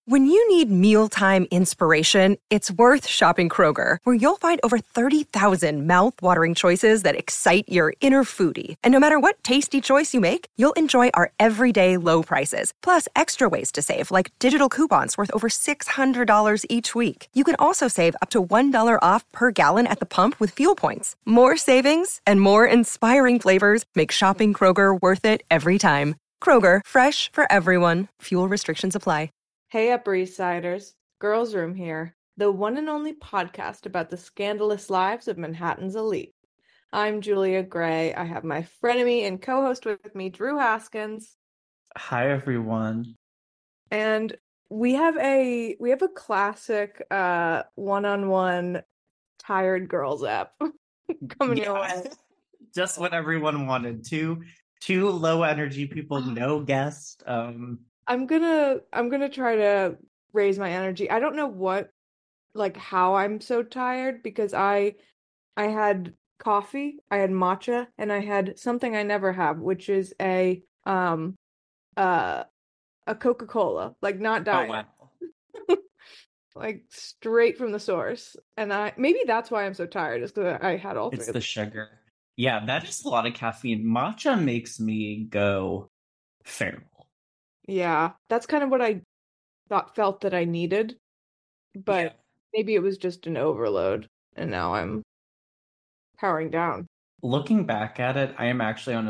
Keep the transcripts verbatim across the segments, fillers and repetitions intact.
When you need mealtime inspiration, it's worth shopping Kroger, where you'll find over thirty thousand mouth-watering choices that excite your inner foodie. And no matter what tasty choice you make, you'll enjoy our everyday low prices, plus extra ways to save, like digital coupons worth over six hundred dollars each week. You can also save up to one dollar off per gallon at the pump with fuel points. More savings and more inspiring flavors make shopping Kroger worth it every time. Kroger, fresh for everyone. Fuel restrictions apply. Hey Upper East Siders, Girls Room here, the one and only podcast about the scandalous lives of Manhattan's elite. I'm Julia Gray. I have my frenemy and co-host with me, Drew Haskins. Hi everyone. And we have a we have a classic uh one-on-one tired girls app coming your way. Just what everyone wanted. Two two low energy people, no guest. Um I'm gonna I'm gonna try to raise my energy. I don't know what like how I'm so tired because I I had coffee, I had matcha, and I had something I never have, which is a um uh a Coca-Cola, like not diet. Oh, wow. Like straight from the source. And I maybe that's why I'm so tired, is because I had all three. It's of the them. sugar. Yeah, that is a lot of caffeine. Matcha makes me go feral. Yeah, that's kind of what I thought felt that I needed, but Yeah. maybe it was just an overload, and now I'm powering down. Looking back at it, I am actually on a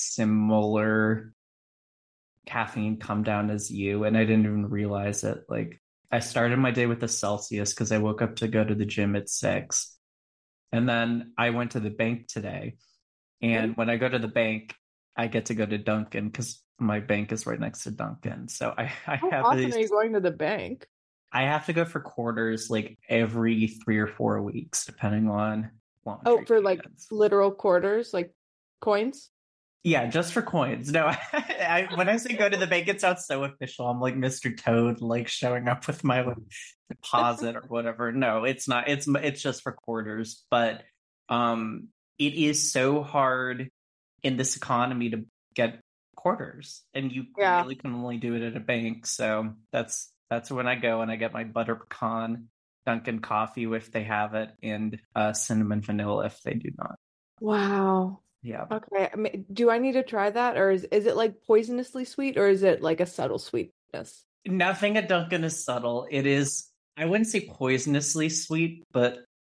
similar caffeine come down as you, and I didn't even realize it. Like, I started my day with a Celsius because I woke up to go to the gym at six. And then I went to the bank today. And when I go to the bank, I get to go to Dunkin' because my bank is right next to Dunkin'. So I, I How have often these, are you going to the bank? I have to go for quarters like every three or four weeks, depending on laundry. Oh, for like payments. literal quarters, like coins? Yeah, just for coins. No, I, I when I say go to the bank, it sounds so official. I'm like Mister Toad, like showing up with my like, deposit or whatever. No, it's not. It's it's just for quarters. But um, it is so hard in this economy to get quarters, and you Yeah. really can only do it at a bank. So that's that's when I go and I get my butter pecan Dunkin' coffee if they have it, and uh, cinnamon vanilla if they do not. Wow. Yeah. Okay. I mean, do I need to try that, or is is it like poisonously sweet, or is it like a subtle sweetness? Nothing at Dunkin' is subtle. It is, I wouldn't say poisonously sweet, but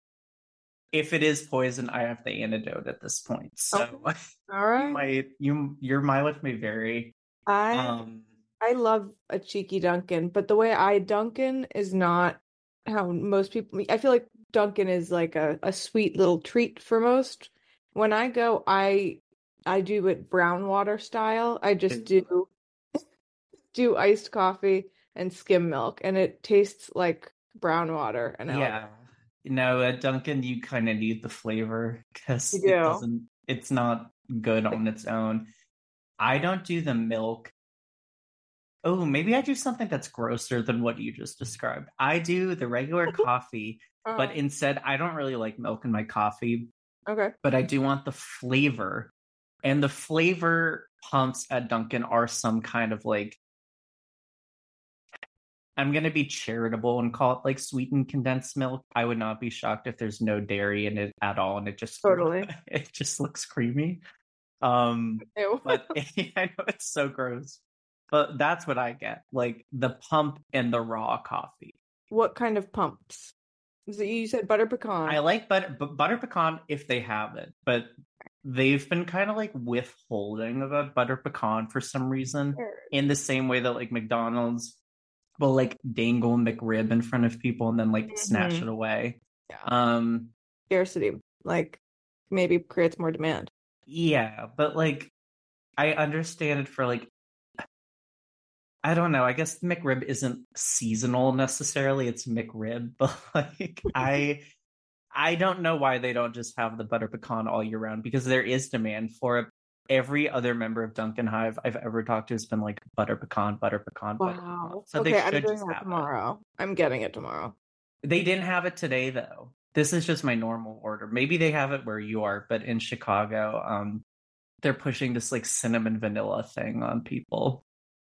if it is poison, I have the antidote at this point. So Okay. All right. you might, you, your mileage may vary. I Um, I love a cheeky Dunkin', but the way I Dunkin' is not how most people. I feel like Dunkin' is like a, a sweet little treat for most. When I go, I I do it brown water style. I just do do iced coffee and skim milk, and it tastes like brown water. And I like yeah. No, at Dunkin', you kind of need the flavor because You it do. doesn't, it's not good on its own. I don't do the milk. Oh, maybe I do something that's grosser than what you just described. I do the regular coffee, but Oh, instead, I don't really like milk in my coffee, okay. but I do want the flavor. And the flavor pumps at Dunkin' are some kind of like, I'm going to be charitable and call it like sweetened condensed milk. I would not be shocked if there's no dairy in it at all and it just Totally. it just looks creamy. Um, Ew. but I know it's so gross. But that's what I get, like the pump and the raw coffee. What kind of pumps? Is it, you said butter pecan. I like butter, but butter pecan if they have it, but they've been kind of like withholding about butter pecan for some reason, in the same way that like McDonald's will like dangle McRib in front of people and then like Mhm. snatch it away. Yeah. Um, Scarcity, like maybe creates more demand. yeah, but like I understand it for like, I don't know. I guess McRib isn't seasonal necessarily. It's McRib, but like I I don't know why they don't just have the butter pecan all year round because there is demand for it. Every other member of Dunkin' Hive I've ever talked to has been like butter pecan, butter pecan, butter pecan. Wow. So Okay, they I'm should doing just that have tomorrow. I'm getting it tomorrow. it. They didn't have it today though. This is just my normal order. Maybe they have it where you are, but in Chicago, um, they're pushing this like cinnamon vanilla thing on people.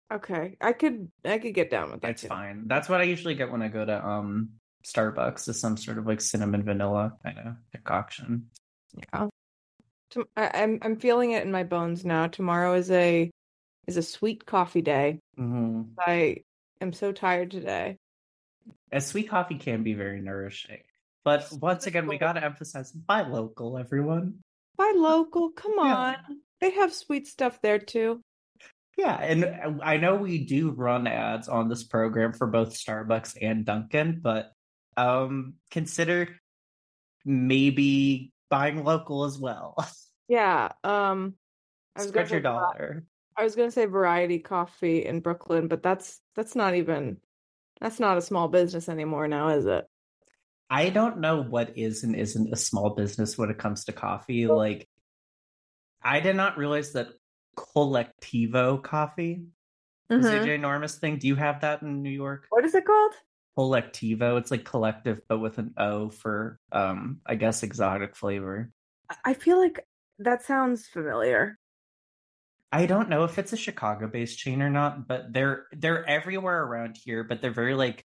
Okay, I could I could get down with that It's too. fine. That's what I usually get when I go to um Starbucks, is some sort of like cinnamon vanilla kind of concoction. Yeah. To- I, I'm I'm feeling it in my bones now. Tomorrow is a is a sweet coffee day. Hmm. I am so tired today. A sweet coffee can be very nourishing. But once again, we got to emphasize buy local, everyone. Buy local, come Yeah. on. They have sweet stuff there too. Yeah, and I know we do run ads on this program for both Starbucks and Dunkin', but um consider maybe buying local as well. Yeah, um I was gonna Spread say your vari- dollar. I was gonna say Variety Coffee in Brooklyn, but that's that's not even that's not a small business anymore now, is it? I don't know what is and isn't a small business when it comes to coffee. Like, I did not realize that Collectivo coffee is a Mm-hmm. ginormous thing. Do you have that in New York? What is it called? Collectivo. It's like collective, but with an O for um, I guess exotic flavor. I I feel like that sounds familiar. I don't know if it's a Chicago-based chain or not, but they're they're everywhere around here, but they're very like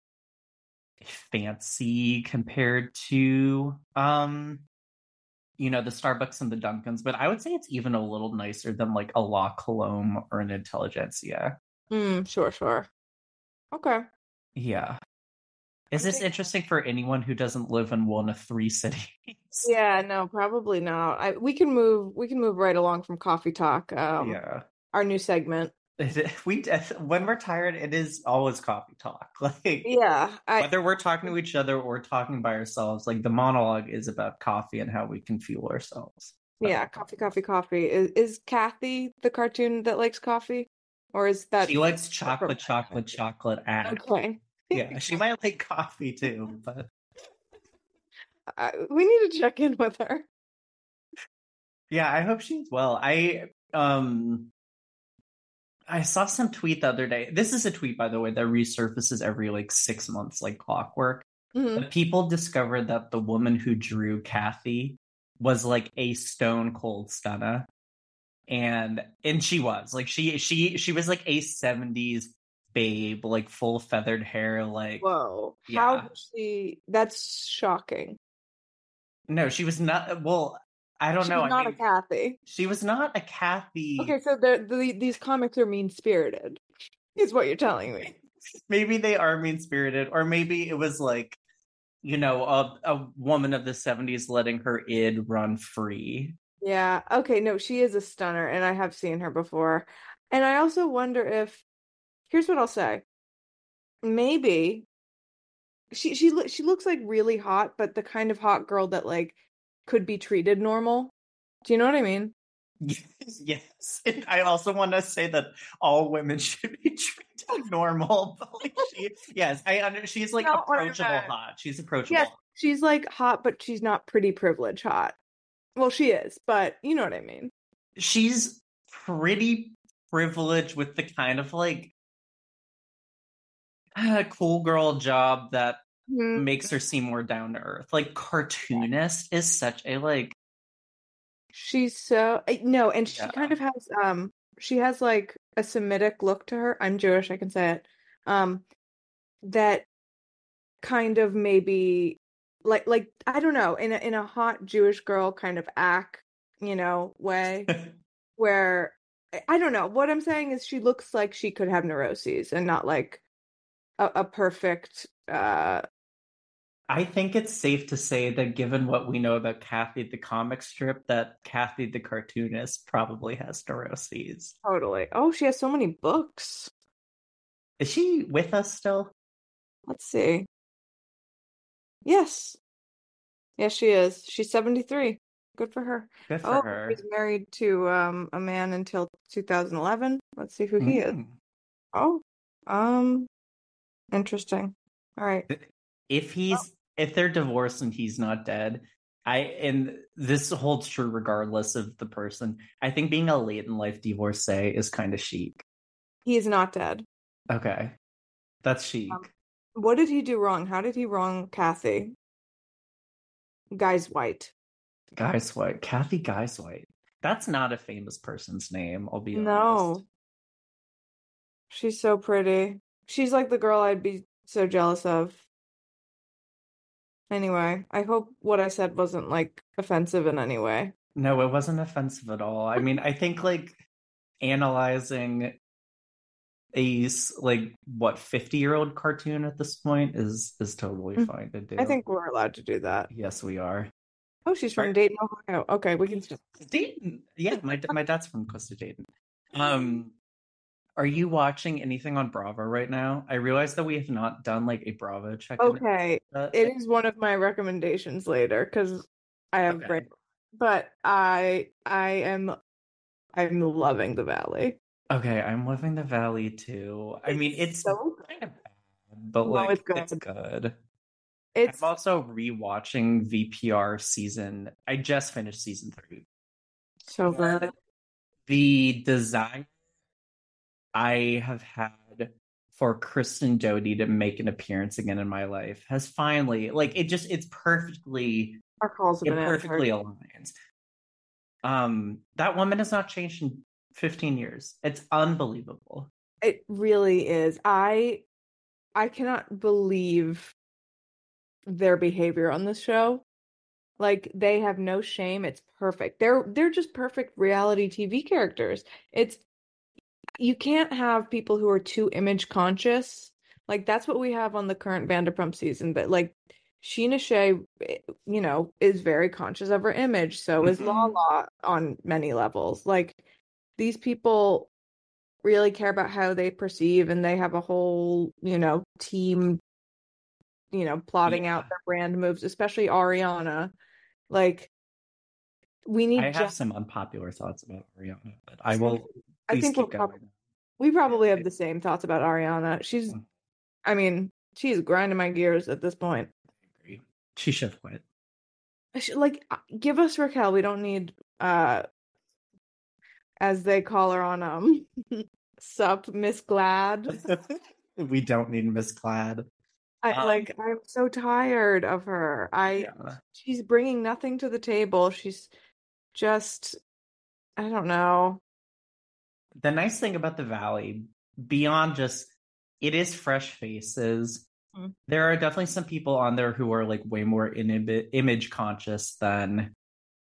fancy compared to um you know, the Starbucks and the Dunkins, but I would say it's even a little nicer than like a La Colombe or an Intelligentsia. Mm, sure, sure. Okay. Yeah. Is I'm this taking interesting for anyone who doesn't live in one of three cities? Yeah, no, probably not. I we can move we can move right along from coffee talk. Um, Yeah. our new segment. We when we're tired, it is always coffee talk. Like, Yeah, I whether we're talking to each other or talking by ourselves, like the monologue is about coffee and how we can fuel ourselves. yeah, coffee, coffee, coffee. Is is Kathy the cartoon that likes coffee? Or is that She likes from chocolate, chocolate, chocolate. Ah, Okay. yeah. She might like coffee too, but I, we need to check in with her. yeah, I hope she's well. I um I saw some tweet the other day. This is a tweet, by the way, that resurfaces every like six months, like clockwork. Hmm. But people discovered that the woman who drew Kathy was like a stone cold stunner. And and she was like she she she was like a seventies babe, like full feathered hair, like Whoa. How yeah. did she That's shocking. No, she was not well, I don't know. She's I not a mean, Kathy. she was not a Okay, Kathy. so the, the these comics are mean-spirited, is what you're telling me. Maybe they are mean spirited, or maybe it was like, you know, a, a woman of the seventies letting her id run free. Yeah. Okay, no, she is a stunner, and I have seen her before. And I also wonder if here's what I'll say. Maybe she she loo- she looks like really hot, but the kind of hot girl that like could be treated normal. Do you know what I mean? Yes, yes. And I also want to say that all women should be treated normal. But like she, yes, I under. She's like Not what I approachable meant. hot. She's Yes, approachable. she's like hot, but she's not pretty privilege hot. Well, she is, but you know what I mean. She's pretty privileged with the kind of like uh, cool girl job that Mhm. makes her seem more down to earth. Like cartoonist is such a like She's so I- no, and she yeah. kind of has um she has like a Semitic look to her. I'm Jewish, I can say it. Um that kind of maybe like like I don't know, in a in a hot Jewish girl kind of act, you know, way where I I don't know. What I'm saying is she looks like she could have neuroses and not like a, a perfect uh I think it's safe to say that given what we know about Kathy the comic strip, that Kathy the cartoonist probably has neuroses. totally. Oh, she has so many books. Is she with us still? Let's see. Yes. Yes, she is. She's seventy-three. Good for her. Good for Oh, she's her. married to um a man until two thousand eleven. Let's see who he is. Mm. Oh, um, interesting. All right. If he's if they're divorced and he's not dead, I and this holds true regardless of the person. I think being a late in life divorcee is kind of chic. He is not dead. Okay, that's Um, chic. what did he do wrong? How did he wrong Kathy? Guy's white. Guys White, Kathy Guys White. That's not a famous person's name. I'll be honest. No. She's so pretty. She's like the girl I'd be so jealous of. Anyway, I hope what I said wasn't like offensive in any way. No, it wasn't offensive at all. I mean, I think like analyzing a s- like what fifty year old cartoon at this point is is totally Mm. fine to I do. think we're allowed to do that. Yes, we are. Oh, she's from Are- Dayton, Ohio. Okay, we can just. Dayton. Yeah, my my dad's from Costa Dayton. Um, are you watching anything on Bravo right now? I realize that we have not done like a Bravo check-in. Okay, Uh, it is one of my recommendations later because I have Okay. brain. But I I am I'm loving the Valley. Okay, I'm living the Valley too. I mean, it's so kind of bad, but No, like it's good. it's good. It's I'm also rewatching V P R season. I just finished season three. so good. The design I have had for Kristen Doty to make an appearance again in my life has finally, like, it just it's perfectly Our calls have it been answered. perfectly aligns. Um, that woman has not changed in fifteen years. It's unbelievable. It really is. I I cannot believe their behavior on this show. Like they have no shame. It's perfect. They're they're just perfect reality T V characters. It's you can't have people who are too image conscious. Like that's what we have on the current Vanderpump season. But like Sheena Shea, eh, you know, is very conscious of her image. So is Mhm. Lala on many levels. Like these people really care about how they perceive, and they have a whole, you know, team, you know, plotting Yeah. out their brand moves, especially Ariana. Like we need I have Jack. some unpopular thoughts about Ariana, but I will I please think we're keep prob- going. we probably have the same thoughts about Ariana. She's, I mean, she's grinding my gears at this point. I agree. She should have quit. I should, like, uh, give us Raquel. We don't need, uh, as they call her on um, Sup, Miss Glad. We don't need Miss Glad. I Um, like. I'm so tired of her. I. Yeah. She's bringing nothing to the table. She's just, I don't know. The nice thing about the Valley, beyond just it is fresh faces, Mm. there are definitely some people on there who are like way more in- image conscious than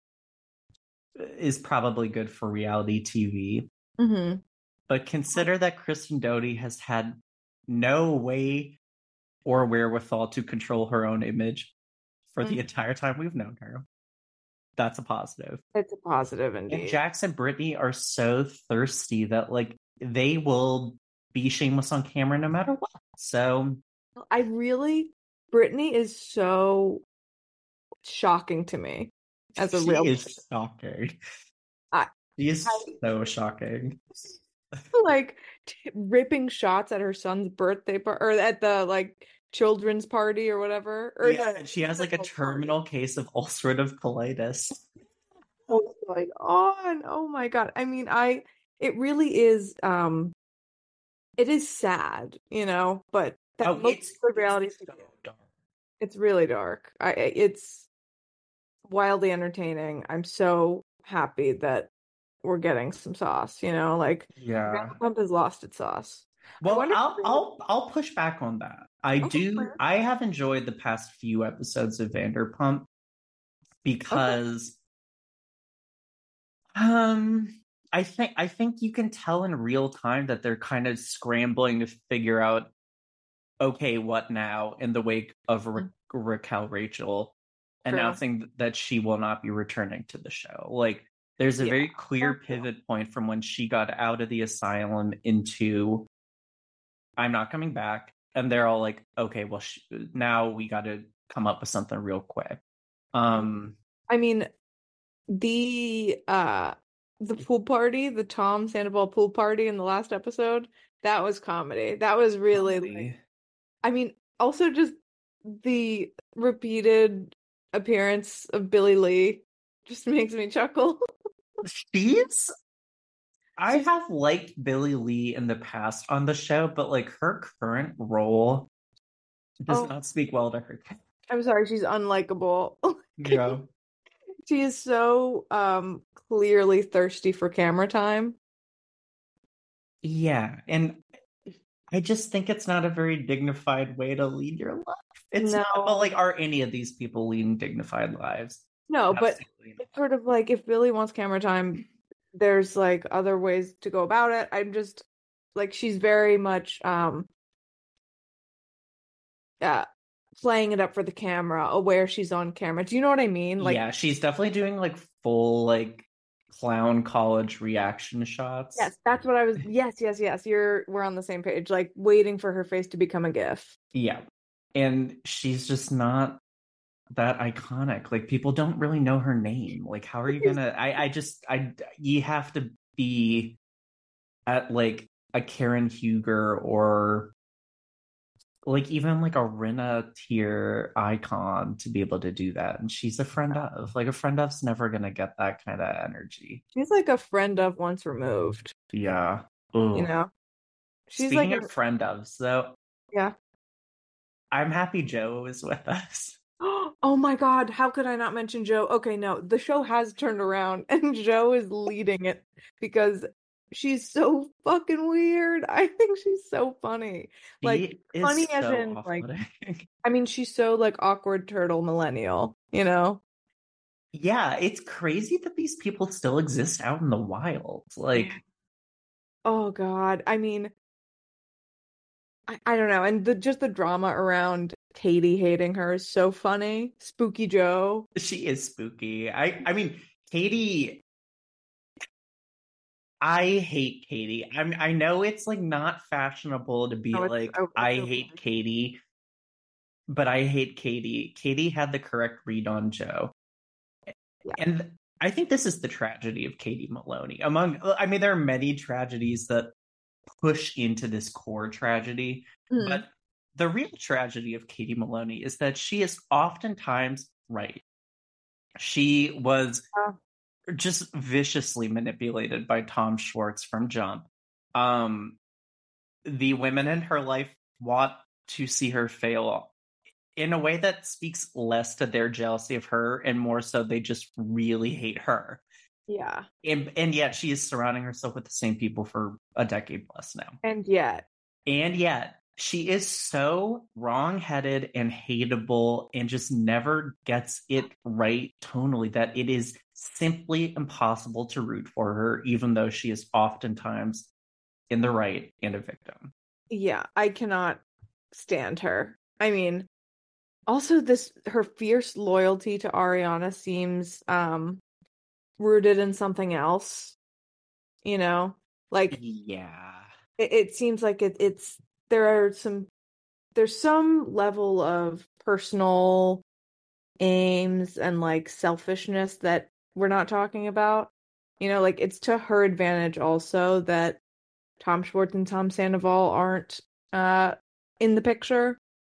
is probably good for reality T V. Mm-hmm. But consider that Kristen Doty has had no way or wherewithal to control her own image for the Mhm. entire time we've known her. That's a positive. It's a positive And indeed. Jax and Brittany are so thirsty that like they will be shameless on camera no matter what. So I really, Brittany is so shocking to me as a she real is shocking. I- She is I- so shocking. like t- ripping shots at her son's birthday par- or at the like children's party or whatever. Or Yeah, no, and she has like a terminal case of ulcerative colitis. what's going on? Oh my God. I mean, I it really is um it is sad, you know, but that Oh, most it's good reality it's T V, so dark. it's really dark. I I- it's wildly entertaining. I'm so happy that we're getting some sauce, you know, like Yeah. Vanderpump has lost its sauce. I Well, wonder if I'll Vanderpump- I'll I'll push back on that. I Okay, do fair. I have enjoyed the past few episodes of Vanderpump because um I think I think you can tell in real time that they're kind of scrambling to figure out okay, what now in the wake of Ra- Raquel Rachel True. announcing that she will not be returning to the show. Like there's a Yeah. very clear pivot point from when she got out of the asylum into I'm not coming back. And they're all like, okay, well, sh- now we got to come up with something real quick. Um, I mean, the uh the pool party, the Tom Sandoval pool party in the last episode, that was comedy. That was really like, I mean, also just the repeated appearance of Billy Lee just makes me chuckle. she's. I have liked Billy Lee in the past on the show, but like her current role does Oh. not speak well to her. I'm sorry, she's unlikable. Yeah. She is so um clearly thirsty for camera time. Yeah. And I just think it's not a very dignified way to lead your life. It's No. not, but like, are any of these people leading dignified lives? No, but Absolutely it's not. sort of like if Billy wants camera time, there's like other ways to go about it. I'm just like she's very much um uh playing it up for the camera, aware she's on camera. Do you know what I mean? Like Yeah, she's definitely doing like full like clown college reaction shots. yes, that's what I was yes, yes, yes. You're we're on the same page. Like waiting for her face to become a GIF. Yeah. And she's just not that iconic. Like people don't really know her name. Like how are you gonna I I just I you have to be at like a Karen Huger or like even like a Rinna tier icon to be able to do that. And she's a friend of. Like a friend of's never gonna get that kind of energy. She's like a friend of once removed, Yeah. you Ooh. know? She's like Speaking a of friend ofs, though, yeah. I'm happy Joe is with us. Oh my God, how could I not mention Joe? Okay, no, the show has turned around and Joe is leading it because she's so fucking weird. I think she's so funny. Like She is funny as so in like off-putting. I mean she's so like awkward turtle millennial, you know? Yeah, it's crazy that these people still exist out in the wild. Like, Oh God. I mean I, I don't know. And the just the drama around Katie hating her is so funny. Spooky Joe. she is spooky. I I mean, Katie, I hate Katie. I'm I know it's like not fashionable to be Oh, it's like, oh, I it's so hate funny. Katie, but I hate Katie. Katie had the correct read on Joe. Yeah. And I think this is the tragedy of Katie Maloney. Among, I mean, there are many tragedies that push into this core tragedy, Mhm. but the real tragedy of Katie Maloney is that she is oftentimes right. She was Oh. just viciously manipulated by Tom Schwartz from Jump. Um, the women in her life want to see her fail in a way that speaks less to their jealousy of her and more so they just really hate her. Yeah. And, and yet she is surrounding herself with the same people for a decade plus now. And yet. And yet she is so wrong-headed and hateable and just never gets it right tonally that it is simply impossible to root for her, even though she is oftentimes in the right and a victim. Yeah, I cannot stand her. I mean, also this her fierce loyalty to Ariana seems um rooted in something else, you know? Like Yeah. it, it seems like it, it's there are some there's some level of personal aims and like selfishness that we're not talking about. You know, like it's to her advantage also that Tom Schwartz and Tom Sandoval aren't uh in the picture.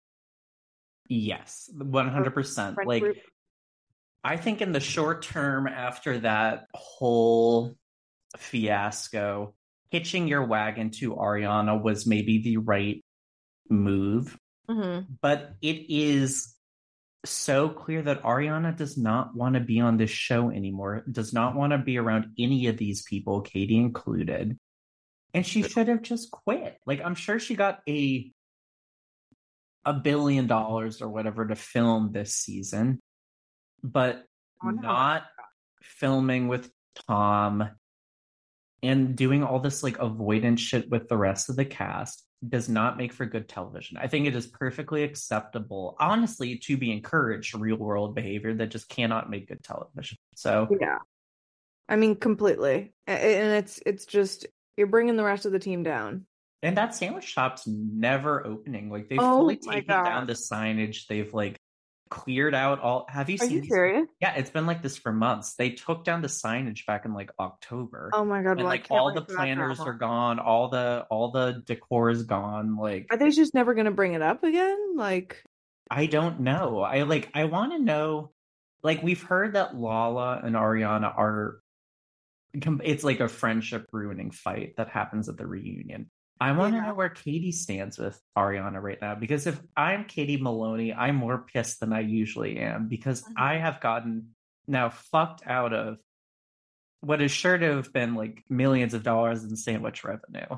Yes, one hundred percent. Friend Like, group. I think in the short term after that whole fiasco, hitching your wagon to Ariana was maybe the right move. Mm-hmm. But it is so clear that Ariana does not want to be on this show anymore, does not want to be around any of these people, Katie included. And she should have just quit. Like, I'm sure she got a a billion dollars or whatever to film this season, but not filming with Tom and doing all this like avoidance shit with the rest of the cast does not make for good television. I think it is perfectly acceptable, honestly, to be encouraged real world behavior that just cannot make good television. So yeah, I mean completely, and it's it's just you're bringing the rest of the team down. And that sandwich shop's never opening. Like they've Oh fully my taken God. down the signage. They've like cleared out all. Have you Are seen? you these? serious? Yeah, it's been like this for months. They took down the signage back in like October. Oh my God! And Well, like all the planners are gone. All the all the decor is gone. Like, are they just never going to bring it up again? Like, I don't know. I like. I want to know. Like, we've heard that Lala and Ariana are. It's like a friendship ruining fight that happens at the reunion. I want to yeah. know where Katie stands with Ariana right now, because if I'm Katie Maloney, I'm more pissed than I usually am because Mhm. I have gotten now fucked out of what is sure to have been like millions of dollars in sandwich revenue.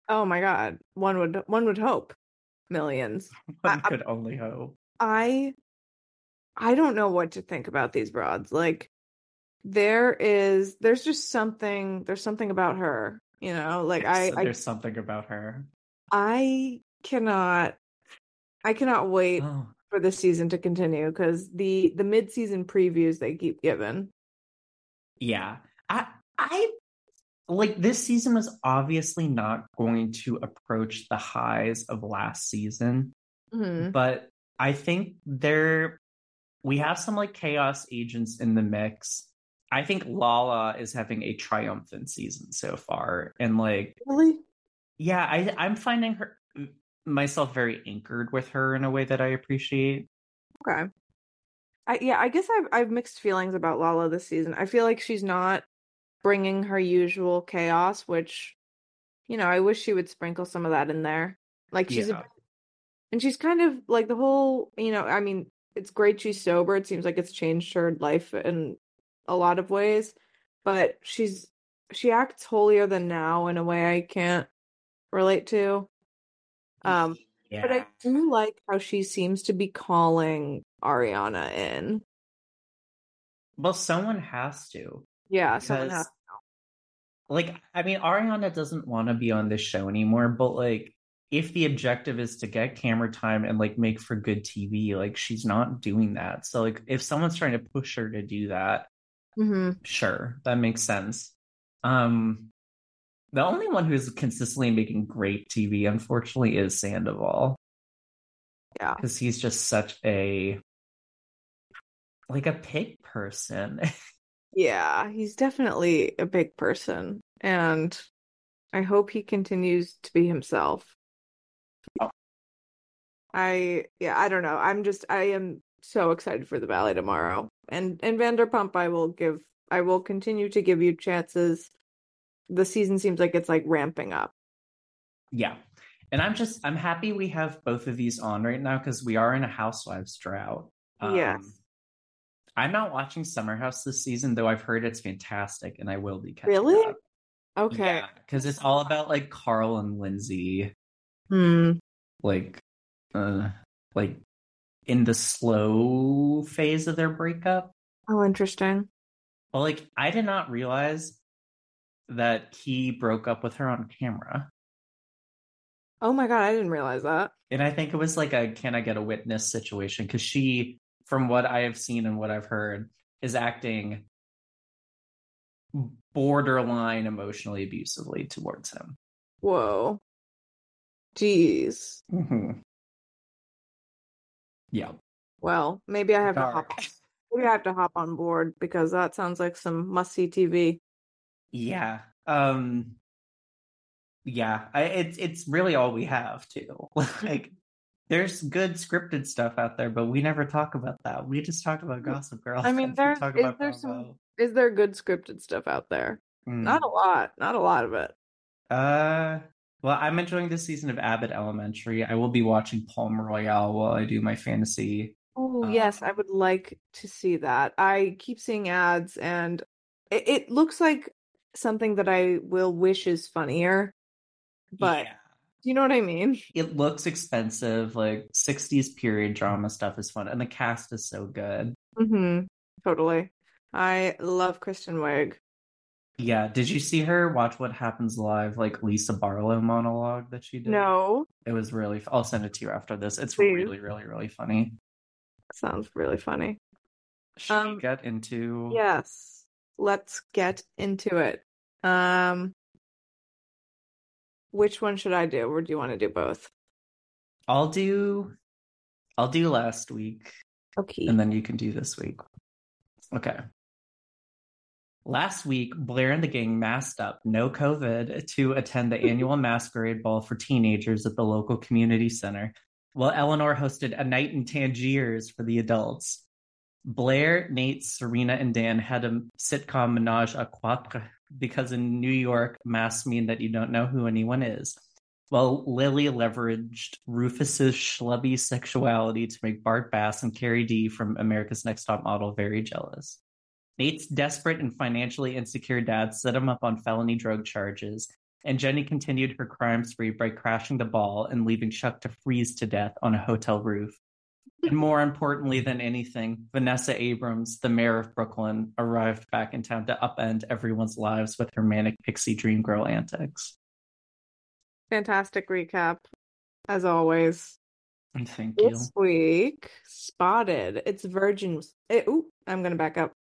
Oh my God. One would one would hope millions. One I could only hope. I I don't know what to think about these broads. Like there is there's just something there's something about her, you know? Like I So I there's something about her. I cannot I cannot wait Oh, for the season to continue because the the mid-season previews they keep giving. yeah. I I like this season was obviously not going to approach the highs of last season, Hmm. but I think there we have some like chaos agents in the mix. I think Lala is having a triumphant season so far. And like, Really? yeah, I I'm finding her myself very anchored with her in a way that I appreciate. Okay. I yeah, I guess I've I've mixed feelings about Lala this season. I feel like she's not bringing her usual chaos, which, you know, I wish she would sprinkle some of that in there. Like she's a Yeah. and she's kind of like the whole, you know, I mean, it's great she's sober. It seems like it's changed her life in a lot of ways, but she's she acts holier than now in a way I can't relate to. Um, but Yeah. I do like how she seems to be calling Ariana in. Well, someone has to Yeah, someone has. because like I mean Ariana doesn't want to be on this show anymore, but like if the objective is to get camera time and like make for good T V, like she's not doing that. So like if someone's trying to push her to do that, Hmm. sure, that makes sense. Um the only one who's consistently making great T V, unfortunately, is Sandoval Yeah. because he's just such a like a pig person. Yeah, he's definitely a big person, and I hope he continues to be himself. I yeah, I don't know. I'm just I am so excited for the ballet tomorrow. And and Vanderpump I will give I will continue to give you chances. The season seems like it's like ramping up. Yeah. And I'm just I'm happy we have both of these on right now because we are in a housewives drought. Um Yes. I'm not watching Summer House this season, though I've heard it's fantastic and I will be catching Really? up. Okay. Yeah, because it's all about like Carl and Lindsay, Hmm. like uh like in the slow phase of their breakup. Oh, interesting. Well, like I did not realize that he broke up with her on camera. Oh my God, I didn't realize that. And I think it was like a can I get a witness situation because she, from what I have seen and what I've heard, is acting borderline emotionally abusively towards him. Whoa. Jeez. Mm-hmm. Yeah. Well, maybe I have to hop Dark. maybe I have to hop on board because that sounds like some must-see T V. Yeah. Um yeah, I, it's it's really all we have too. Like there's good scripted stuff out there, but we never talk about that. We just talk about Gossip Girl I mean, and we there talk is about there some Bravo. is there good scripted stuff out there? Not a Mm. lot, not a lot of it. Uh well, I'm enjoying this season of Abbott Elementary. I will be watching Palm Royale while I do my fantasy. Oh, yes, I Um would like to see that. I keep seeing ads and it, it looks like something that I will wish is funnier, but yeah. do you know what I mean? It looks expensive, like sixties period drama stuff is fun, and the cast is so good. Mm-hmm. Totally. I love Kristen Wiig. Yeah, did you see her watch What Happens Live, like Lisa Barlow monologue that she did? No, It was really, I'll send it to you after this. It's please. really, really, really funny. Sounds really funny. Should we Um, get into, yes. Let's get into it. Um, which one should I do, or do you want to do both? I'll do, I'll do last week, Okay. and then you can do this week. Okay. Last week, Blair and the gang masked up, no COVID, to attend the annual masquerade ball for teenagers at the local community center, while Eleanor hosted a night in Tangiers for the adults. Blair, Nate, Serena, and Dan had a sitcom menage a quatre because in New York, masks mean that you don't know who anyone is. While Lily leveraged Rufus's schlubby sexuality to make Bart Bass and Carrie D from America's Next Top Model very jealous. Nate's desperate and financially insecure dad set him up on felony drug charges, and Jenny continued her crime spree by crashing the ball and leaving Chuck to freeze to death on a hotel roof. And more importantly than anything, Vanessa Abrams, the mayor of Brooklyn, arrived back in town to upend everyone's lives with her manic pixie dream girl antics. Fantastic recap, as always. Thank you. This week, Spotted. It's Virgin. It, ooh, I'm going to back up.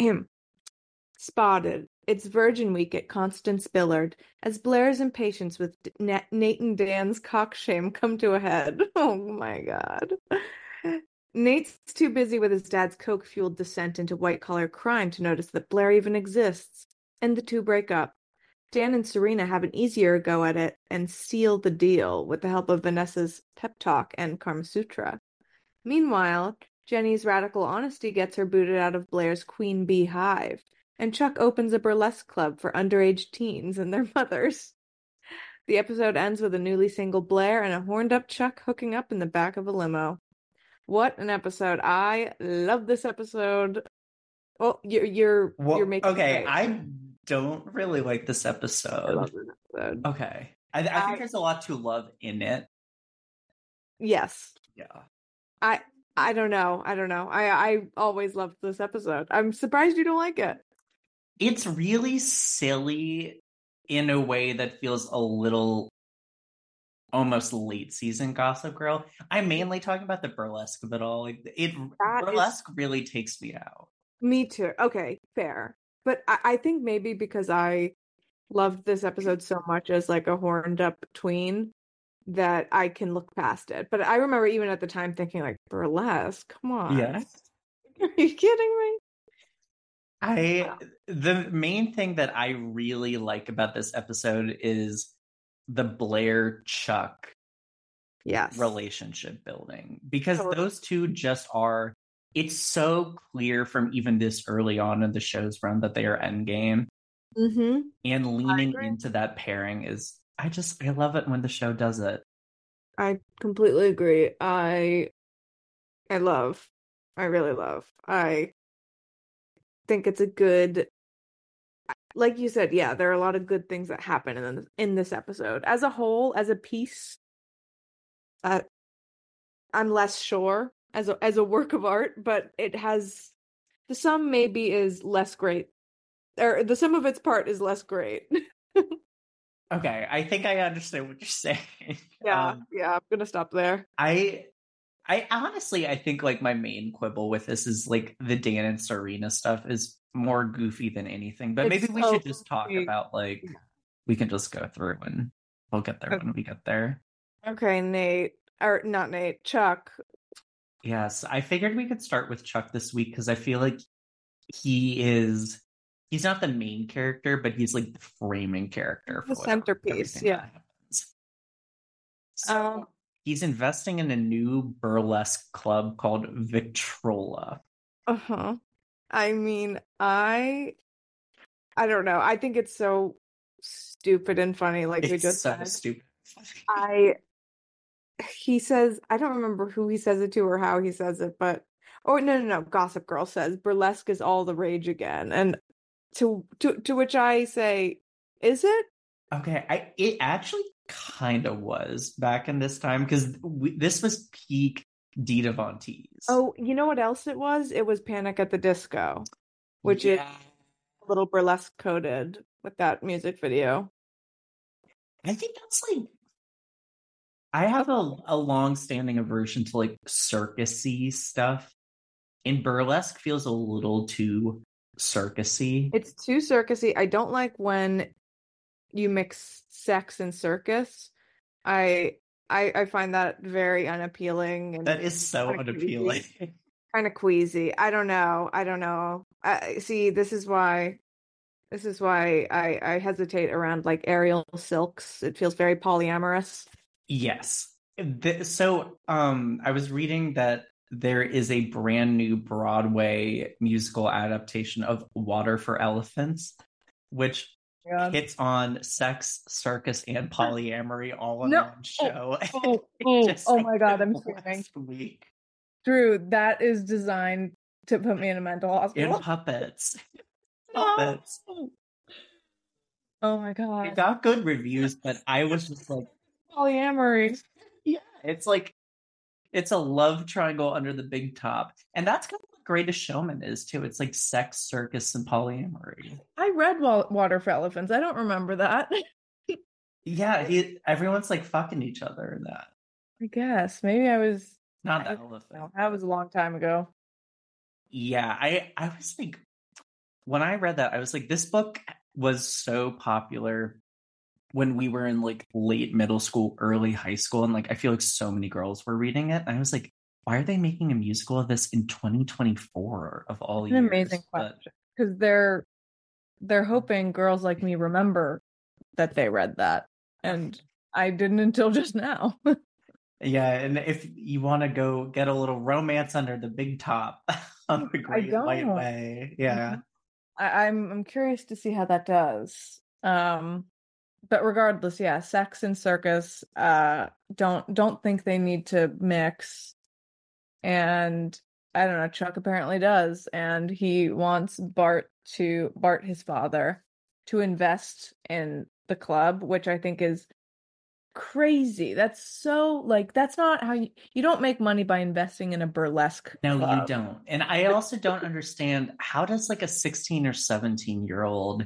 Spotted. It's Virgin Week at Constance Billard as Blair's impatience with Na- Nate and Dan's cock shame come to a head. Oh my god. Nate's too busy with his dad's coke-fueled descent into white-collar crime to notice that Blair even exists, and the two break up. Dan and Serena have an easier go at it and seal the deal with the help of Vanessa's pep talk and Kama Sutra. Meanwhile, Jenny's radical honesty gets her booted out of Blair's Queen Bee hive, and Chuck opens a burlesque club for underage teens and their mothers. The episode ends with a newly single Blair and a horned-up Chuck hooking up in the back of a limo. What an episode. I love this episode. Oh, you're you're well, you're making okay. it. I don't really like this episode. I love this episode. Okay. I, I think I, there's a lot to love in it. Yes. Yeah. I I don't know. I don't know. I I always loved this episode. I'm surprised you don't like it. It's really silly in a way that feels a little almost late season Gossip Girl. I'm mainly talking about the burlesque of it all. Like it that burlesque is... really takes me out. Me too. Okay, fair. But I, I think maybe because I loved this episode so much as like a horned up tween that I can look past it. But I remember even at the time thinking like, burlesque, come on. Yeah. Are you kidding me? I the main thing that I really like about this episode is the Blair Chuck yes. relationship building, because totally. Those two just are, it's so clear from even this early on in the show's run that they are endgame. Mm-hmm. And leaning into that pairing is, I just, I love it when the show does it. I completely agree. I, I love, I really love, I think it's a good, like you said, yeah, there are a lot of good things that happen in this, in this episode. As a whole, as a piece, uh, I'm less sure as a, as a work of art, but it has, the sum maybe is less great, or the sum of its part is less great. Okay, I think I understand what you're saying. Yeah, um, yeah, I'm gonna stop there. I, I honestly, I think like my main quibble with this is like the Dan and Serena stuff is more goofy than anything. But It's maybe we so should just talk goofy. about like, we can just go through and we'll get there Okay. when we get there. Okay, Nate, or not Nate, Chuck. Yes, I figured we could start with Chuck this week because I feel like he is, he's not the main character, but he's like the framing character for The centerpiece, yeah. that happens. So Um, he's investing in a new burlesque club called Victrola. uh-huh. I mean, I I don't know. I think it's so stupid and funny, like we It's just so said. stupid. I he says, I don't remember who he says it to or how he says it, but oh no no no, Gossip Girl says burlesque is all the rage again. And to to to which I say, is it? Okay, I it actually kind of was back in this time because this was peak Dita Von Teese. Oh, you know what else it was? It was Panic at the Disco, which yeah. is a little burlesque coded with that music video. I think that's like, I have a, a long-standing aversion to like circusy stuff, and burlesque feels a little too circusy. It's too circusy. I don't like when you mix sex and circus. I I I find that very unappealing. And that is so unappealing. Kind of queasy. I don't know. I don't know. I see. This is why. This is why I I hesitate around like aerial silks. It feels very polyamorous. Yes. The, so um, I was reading that there is a brand new Broadway musical adaptation of Water for Elephants, which yeah. hits on sex, circus, and polyamory all in no. one show. Oh, oh, oh, oh my god, I'm screaming. Drew, that is designed to put me in a mental hospital. In puppets. Puppets. Oh my god. It got good reviews, but I was just like, polyamory. Yeah, it's like, it's a love triangle under the big top. And that's kind of what Greatest Showman is, too. It's like sex, circus, and polyamory. I read Wa- Water for Elephants. I don't remember that. Yeah, he, everyone's like fucking each other in that. I guess. Maybe I was... Not I that don't elephant. know. That was a long time ago. Yeah, I, I was like, when I read that, I was like, this book was so popular when we were in like late middle school, early high school. And like, I feel like so many girls were reading it. And I was like, why are they making a musical of this in twenty twenty-four of all An years? amazing But question. Because they're they're hoping girls like me remember that they read that. And I didn't until just now. yeah, and if you want to go get a little romance under the big top on the Great White don't. Way. Yeah. I, I'm I'm curious to see how that does. Um but regardless, yeah, sex and circus, uh don't don't think they need to mix. And I don't know, Chuck apparently does, and he wants Bart to Bart, his father, to invest in the club, which I think is crazy. That's so like that's not how you you don't make money by investing in a burlesque No, club. you don't. And I also don't understand, how does like a sixteen or seventeen year old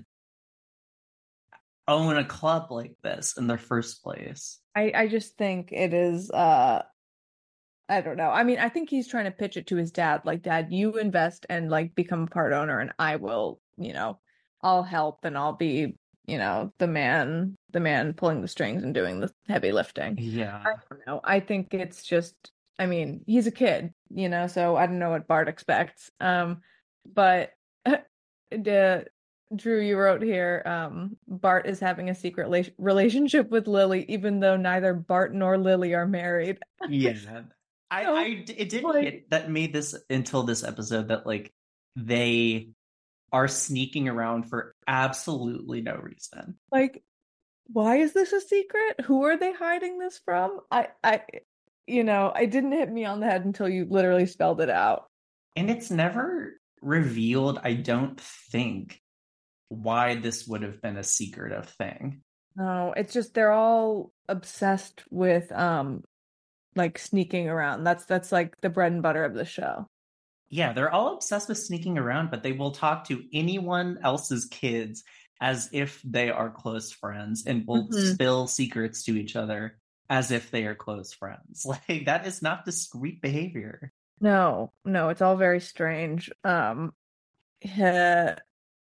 own a club like this in the first place? I I just think it is uh I don't know. I mean, I think he's trying to pitch it to his dad, like, Dad, you invest and like become a part owner, and I will, you know, I'll help and I'll be, you know, the man, the man pulling the strings and doing the heavy lifting. Yeah. I don't know. I think it's just, I mean, he's a kid, you know, so I don't know what Bart expects. Um, but the Drew, you wrote here, um, Bart is having a secret la- relationship with Lily, even though neither Bart nor Lily are married. Yeah. I, So, I it didn't like- hit that made this until this episode that like they are sneaking around for absolutely no reason. Like, why is this a secret? Who are they hiding this from? I, I, you know, it didn't hit me on the head until you literally spelled it out. And it's never revealed, I don't think, why this would have been a secretive thing. No, it's just they're all obsessed with um like sneaking around. That's that's like the bread and butter of the show. Yeah, they're all obsessed with sneaking around, but they will talk to anyone else's kids as if they are close friends and will Mhm. spill secrets to each other as if they are close friends. Like, that is not discreet behavior. No, no, it's all very strange. Um he,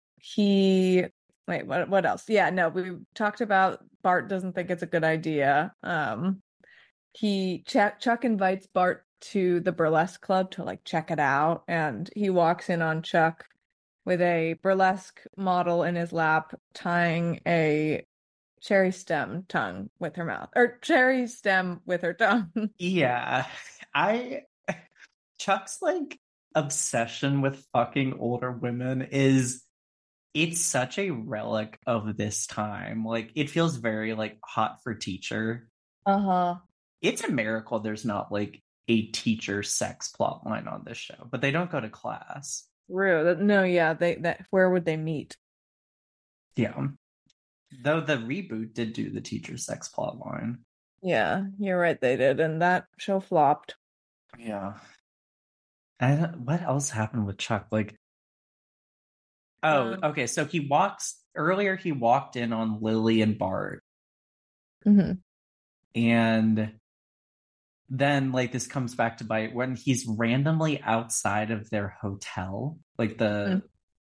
he wait, what what else? Yeah, no, we talked about Bart doesn't think it's a good idea. Um he Chuck, Chuck invites Bart to the burlesque club to like check it out, and he walks in on Chuck with a burlesque model in his lap tying a cherry stem tongue with her mouth, or cherry stem with her tongue. Yeah, I Chuck's like obsession with fucking older women is it's such a relic of this time. Like, it feels very like Hot for Teacher. Uh-huh. It's a miracle there's not like a teacher sex plot line on this show, but they don't go to class. True. No, yeah, they that where would they meet? Yeah. Though the reboot did do the teacher sex plot line. Yeah, you're right, they did, and that show flopped. Yeah. And what else happened with Chuck? Like, oh, Um, okay. So he walks earlier. He walked in on Lily and Bart, mhm. and then like this comes back to bite when he's randomly outside of their hotel. Like the,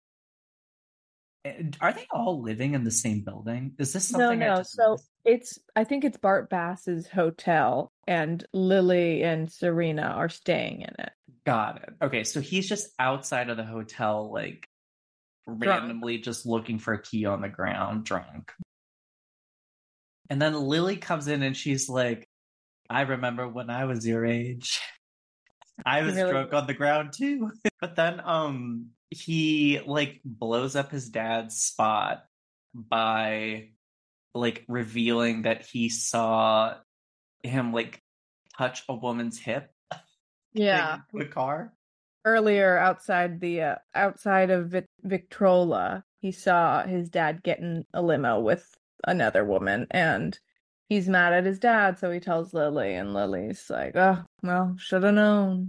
Mm. are they all living in the same building? Is this No, something I no. just So missed? it's I think it's Bart Bass's hotel, and Lily and Serena are staying in it. Got it. Okay, so he's just outside of the hotel, like randomly just looking for a key on the ground, drunk. And then Lily comes in and she's like, I remember when I was your age. I was Really? drunk on the ground too. But then um he like blows up his dad's spot by like revealing that he saw him like touch a woman's hip. Yeah. The car. Earlier outside the uh, outside of Vic- Victrola, he saw his dad get in a limo with another woman, and he's mad at his dad, so he tells Lily, and Lily's like, oh, well, should have known.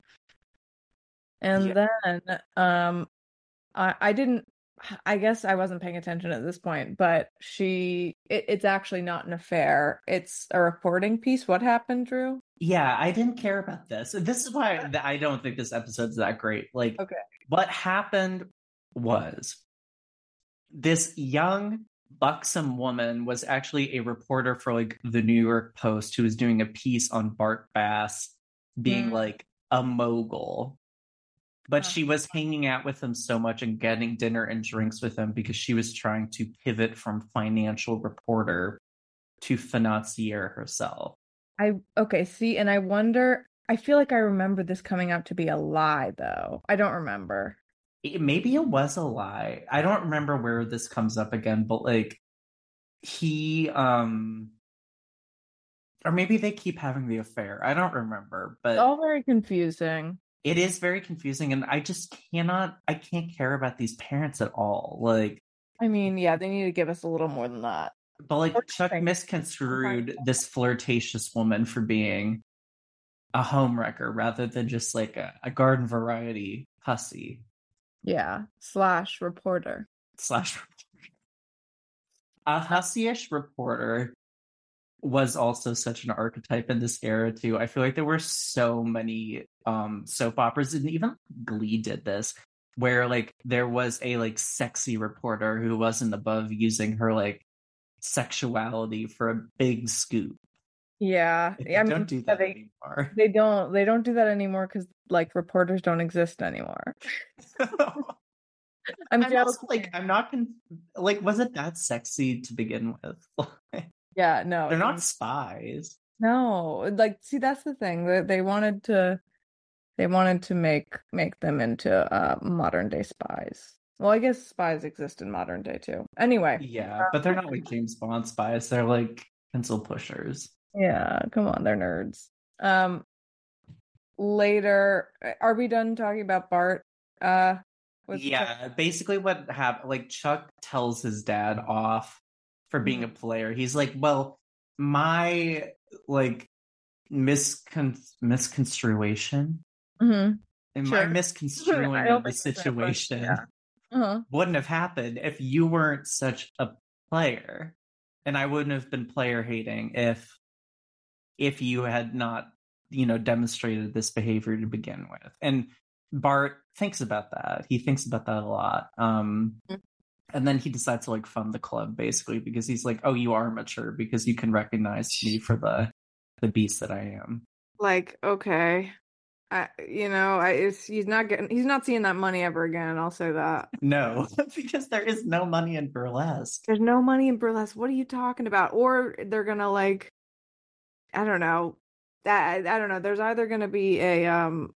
And Yeah. then um I I didn't I guess I wasn't paying attention at this point, but she it, it's actually not an affair. It's a reporting piece. What happened, Drew? Yeah, I didn't care about this. This is why th- I don't think this episode's that great. Like, Okay. what happened was this young, buxom woman was actually a reporter for like the New York Post who was doing a piece on Bart Bass being Mm. like a mogul. But Huh. she was hanging out with him so much and getting dinner and drinks with him because she was trying to pivot from financial reporter to financier herself. I okay, see, and I wonder, I feel like I remember this coming out to be a lie, though. I don't remember. It- maybe it was a lie. I don't remember where this comes up again, but like he um or maybe they keep having the affair. I don't remember, It's but all very confusing. it is very confusing and I just cannot I can't care about these parents at all. Like I mean, yeah, they need to give us a little more than that. but like Or Chuck nothing. misconstrued this flirtatious woman for being a homewrecker rather than just like a, a garden variety hussy Yeah, slash reporter. slash a hussy-ish reporter was also such an archetype in this era too. I feel like there were so many um soap operas, and even Glee did this, where like there was a like sexy reporter who wasn't above using her like sexuality for a big scoop. Yeah, They I don't mean, do that they anymore. they don't they don't do that anymore because like reporters don't exist anymore. I'm I'm also joking. like I'm not con- like was it that sexy to begin with? Yeah, no, They're it's not am- spies. no. Like, see, that's the thing. They they wanted to they wanted to make make them into uh modern day spies. Well, I guess spies exist in modern day too. Anyway, Yeah, but they're not like James Bond spies. They're like pencil pushers. yeah, come on, they're nerds. Um, later, are we done talking about Bart? Uh, with Yeah, basically what happened, like Chuck tells his dad off for being a Mhm. player. He's like, well, my like miscon misconstruation Mhm. and my Sure. misconstruing I don't of the think it's that, but situation yeah. Uh-huh. wouldn't have happened if you weren't such a player. And I wouldn't have been player hating if if you had not, you know, demonstrated this behavior to begin with. And Bart thinks about that. He thinks about that a lot. Um, Mhm. and then he decides to like fund the club basically because he's like, "Oh, you are mature because you can recognize me for the the beast that I am." Like, okay. I, you know, I it's he's not getting he's not seeing that money ever again, I'll say that. No, because there is no money in burlesque. There's no money in burlesque. What are you talking about? Or they're gonna like, I don't know. That I don't know. There's either gonna be a um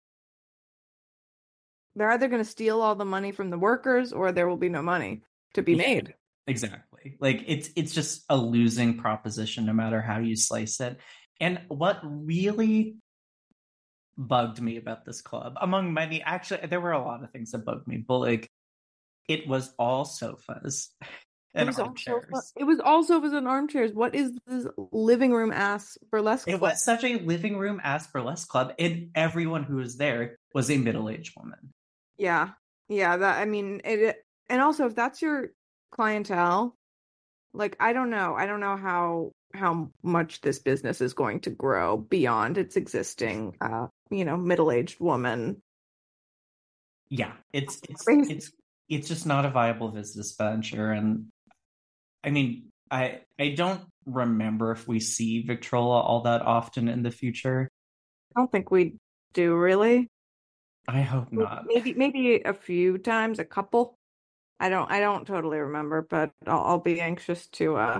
they're either gonna steal all the money from the workers or there will be no money to be Yeah. made. Exactly. Like it's it's just a losing proposition no matter how you slice it. And what really bugged me about this club, among many, actually, there were a lot of things that bugged me, but like it was all sofas It and was also fun. armchairs. It was also was in armchairs. What is this living room ass burlesque It club? was such a living room ass burlesque club, and everyone who was there was a middle-aged woman. Yeah. Yeah, that I mean it and also if that's your clientele, like I don't know. I don't know how how much this business is going to grow beyond its existing uh, you know, middle-aged woman. Yeah, it's it's Crazy. it's it's just not a viable business venture. And I mean, I I don't remember if we see Victrola all that often in the future. I don't think we do really. I hope not. Maybe maybe a few times, a couple. I don't I don't totally remember, but I'll, I'll be anxious to uh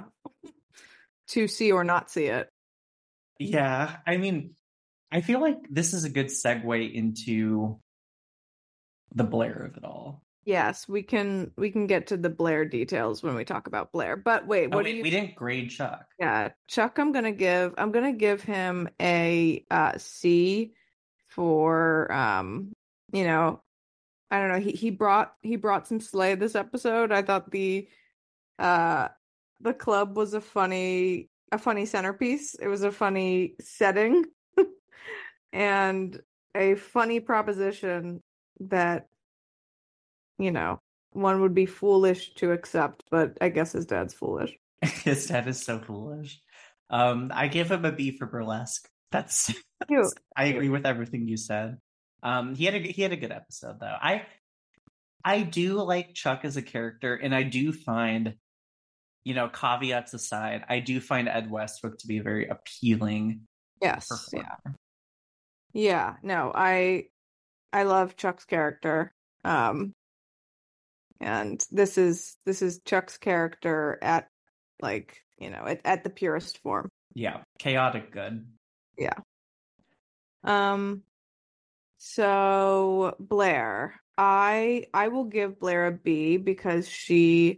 to see or not see it. Yeah, I mean, I feel like this is a good segue into the Blair of it all. Yes, we can we can get to the Blair details when we talk about Blair. But wait, Oh, what wait, do you we didn't grade Chuck. Yeah, Chuck, I'm gonna give I'm gonna give him a uh C for um, you know, I don't know, he he brought he brought some slay this episode. I thought the uh the club was a funny a funny centerpiece. It was a funny setting and a funny proposition that, you know, one would be foolish to accept, but I guess his dad's foolish. His dad is so foolish. Um, I give him a B for burlesque. That's, Cute. I agree with everything you said. Um, he had a he had a good episode though. I I do like Chuck as a character, and I do find, you know, caveats aside, I do find Ed Westbrook to be a very appealing Yes, performer. yeah. Yeah, no, I I love Chuck's character. Um and this is this is Chuck's character at, like, you know, at, at the purest form. Yeah, chaotic good. Yeah. Um so Blair, I I will give Blair a B because she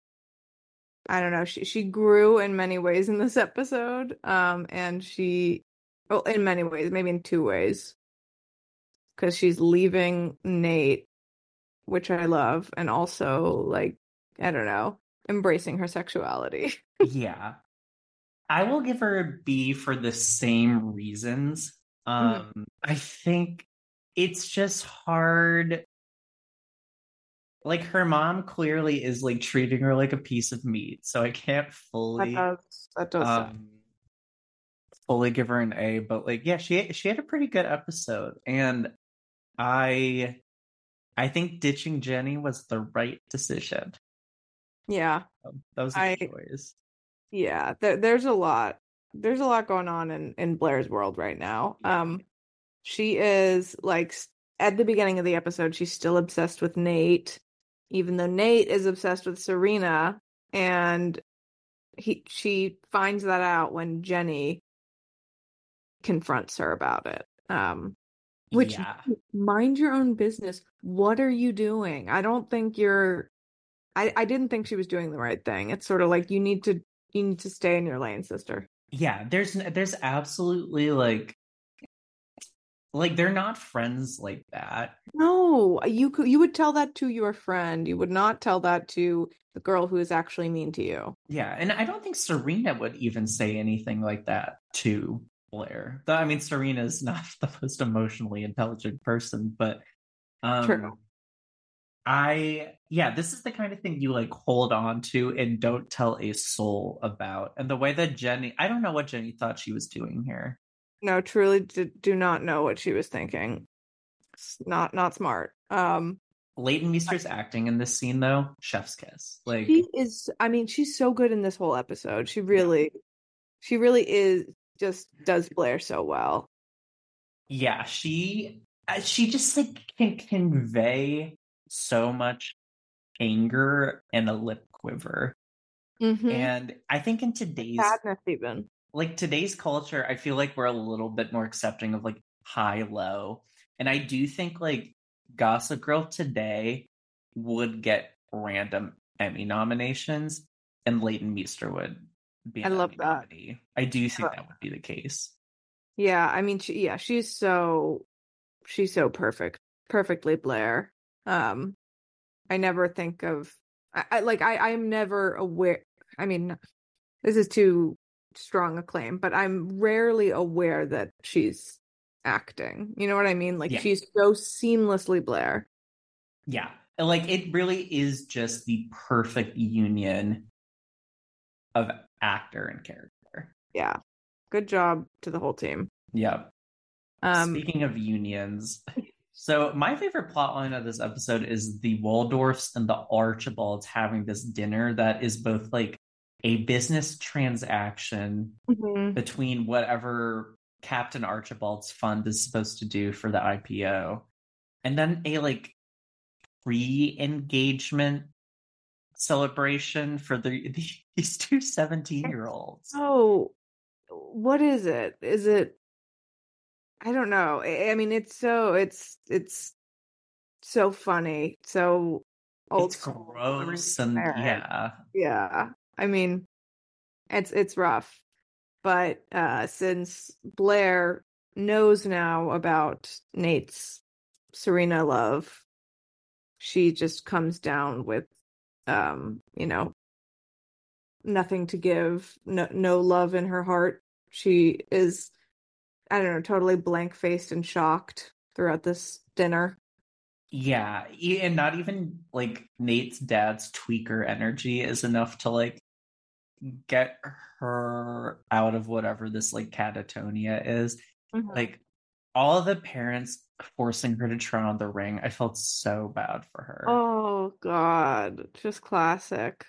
I don't know, she she grew in many ways in this episode. Um and she well, in many ways, maybe in two ways. Because she's leaving Nate, which I love, and also, like, I don't know, embracing her sexuality. Yeah. I will give her a B for the same reasons. Um, mm-hmm. I think it's just hard. Like, her mom clearly is, like, treating her like a piece of meat, so I can't fully that does, that does um, fully give her an A, but, like, yeah, she she had a pretty good episode, and I I think ditching Jenny was the right decision. Yeah. Um, that was a I, good choice. Yeah, there, there's a lot. There's a lot going on in, in Blair's world right now. Yeah. Um, she is, like, at the beginning of the episode, she's still obsessed with Nate, even though Nate is obsessed with Serena, and he she finds that out when Jenny confronts her about it. Um, which, yeah. mind your own business. What are you doing? I don't think you're. I I didn't think she was doing the right thing. It's sort of like you need to you need to stay in your lane, sister. Yeah, there's there's absolutely like like they're not friends like that. No, you could you would tell that to your friend. You would not tell that to the girl who is actually mean to you. Yeah, and I don't think Serena would even say anything like that to Blair. Though, I mean, Serena's not the most emotionally intelligent person, but um True. I yeah, this is the kind of thing you like hold on to and don't tell a soul about. And the way that Jenny, I don't know what Jenny thought she was doing here. No, truly do, do not know what she was thinking. It's not not smart. Um Leighton Meester's I, acting in this scene though, chef's kiss. Like she is I mean, she's so good in this whole episode. She really yeah. she really is just does Blair so well. Yeah, she she just like can convey so much anger and a lip quiver. Mm-hmm. And I think in today's sadness even. Like today's culture, I feel like we're a little bit more accepting of like high low. And I do think like Gossip Girl today would get random Emmy nominations and Leighton Meester would be an I love Emmy that. nominee. I do think that would be the case. Yeah, I mean she, yeah, she's so she's so perfect. Perfectly Blair. Um I never think of I, I like I I'm never aware I mean this is too strong a claim, but I'm rarely aware that she's acting. You know what I mean? Like yeah. She's so seamlessly Blair. Yeah. Like it really is just the perfect union of actor and character. Yeah. Good job to the whole team. Yeah. Um, Speaking of unions, so my favorite plotline of this episode is the Waldorfs and the Archibalds having this dinner that is both like a business transaction mm-hmm. between whatever Captain Archibald's fund is supposed to do for the I P O, and then a like pre-engagement celebration for the these two seventeen-year-olds. Oh, what is it? Is it? I don't know. I mean, it's so it's it's so funny, so old. It's gross, and yeah, yeah. I mean, it's it's rough, but uh, since Blair knows now about Nate's Serena love, she just comes down with, um, you know, nothing to give, no, no love in her heart. She is, I don't know, totally blank-faced and shocked throughout this dinner. Yeah, e- and not even like Nate's dad's tweaker energy is enough to like get her out of whatever this like catatonia is. Mhm. Like all of the parents forcing her to try on the ring, I felt so bad for her. Oh God, just classic.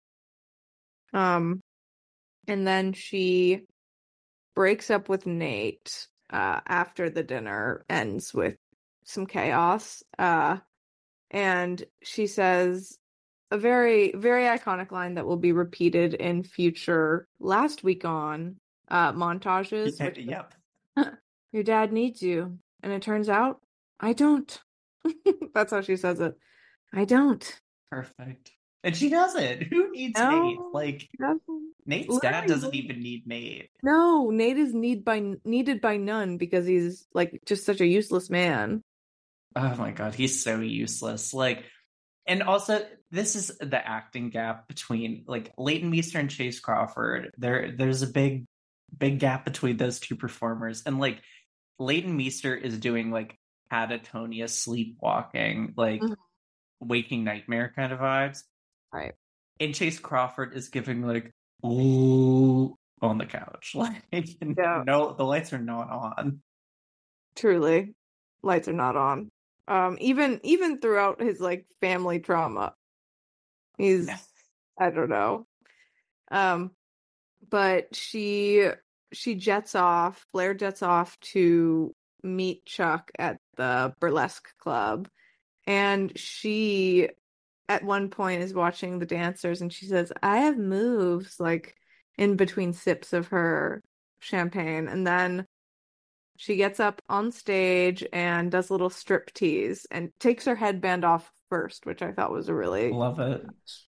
Um, and then she breaks up with Nate uh after the dinner ends with some chaos. Uh, and she says a very, very iconic line that will be repeated in future Last Week On uh montages, which Yep. your dad needs you. And it turns out I don't. That's how she says it. I don't. Perfect. And she doesn't. Who needs No, Nate? Like she doesn't. Nate's dad doesn't Literally, even need Nate. no, Nate is need by needed by none because he's like just such a useless man. Oh my god, he's so useless. Like, and also this is the acting gap between like Leighton Meester and Chase Crawford. There, there's a big, big gap between those two performers, and like Leighton Meester is doing like catatonia, sleepwalking, like Mhm. waking nightmare kind of vibes, Right. and Chase Crawford is giving like ooh on the couch. Like, Yeah. no, the lights are not on. Truly, lights are not on. Um, even even throughout his like family trauma, he's I don't know. Um, but she she jets off. Blair jets off to meet Chuck at the burlesque club, and she at one point is watching the dancers, and she says, "I have moves," like in between sips of her champagne, and then she gets up on stage and does a little strip tease and takes her headband off first, which I thought was a really Love it.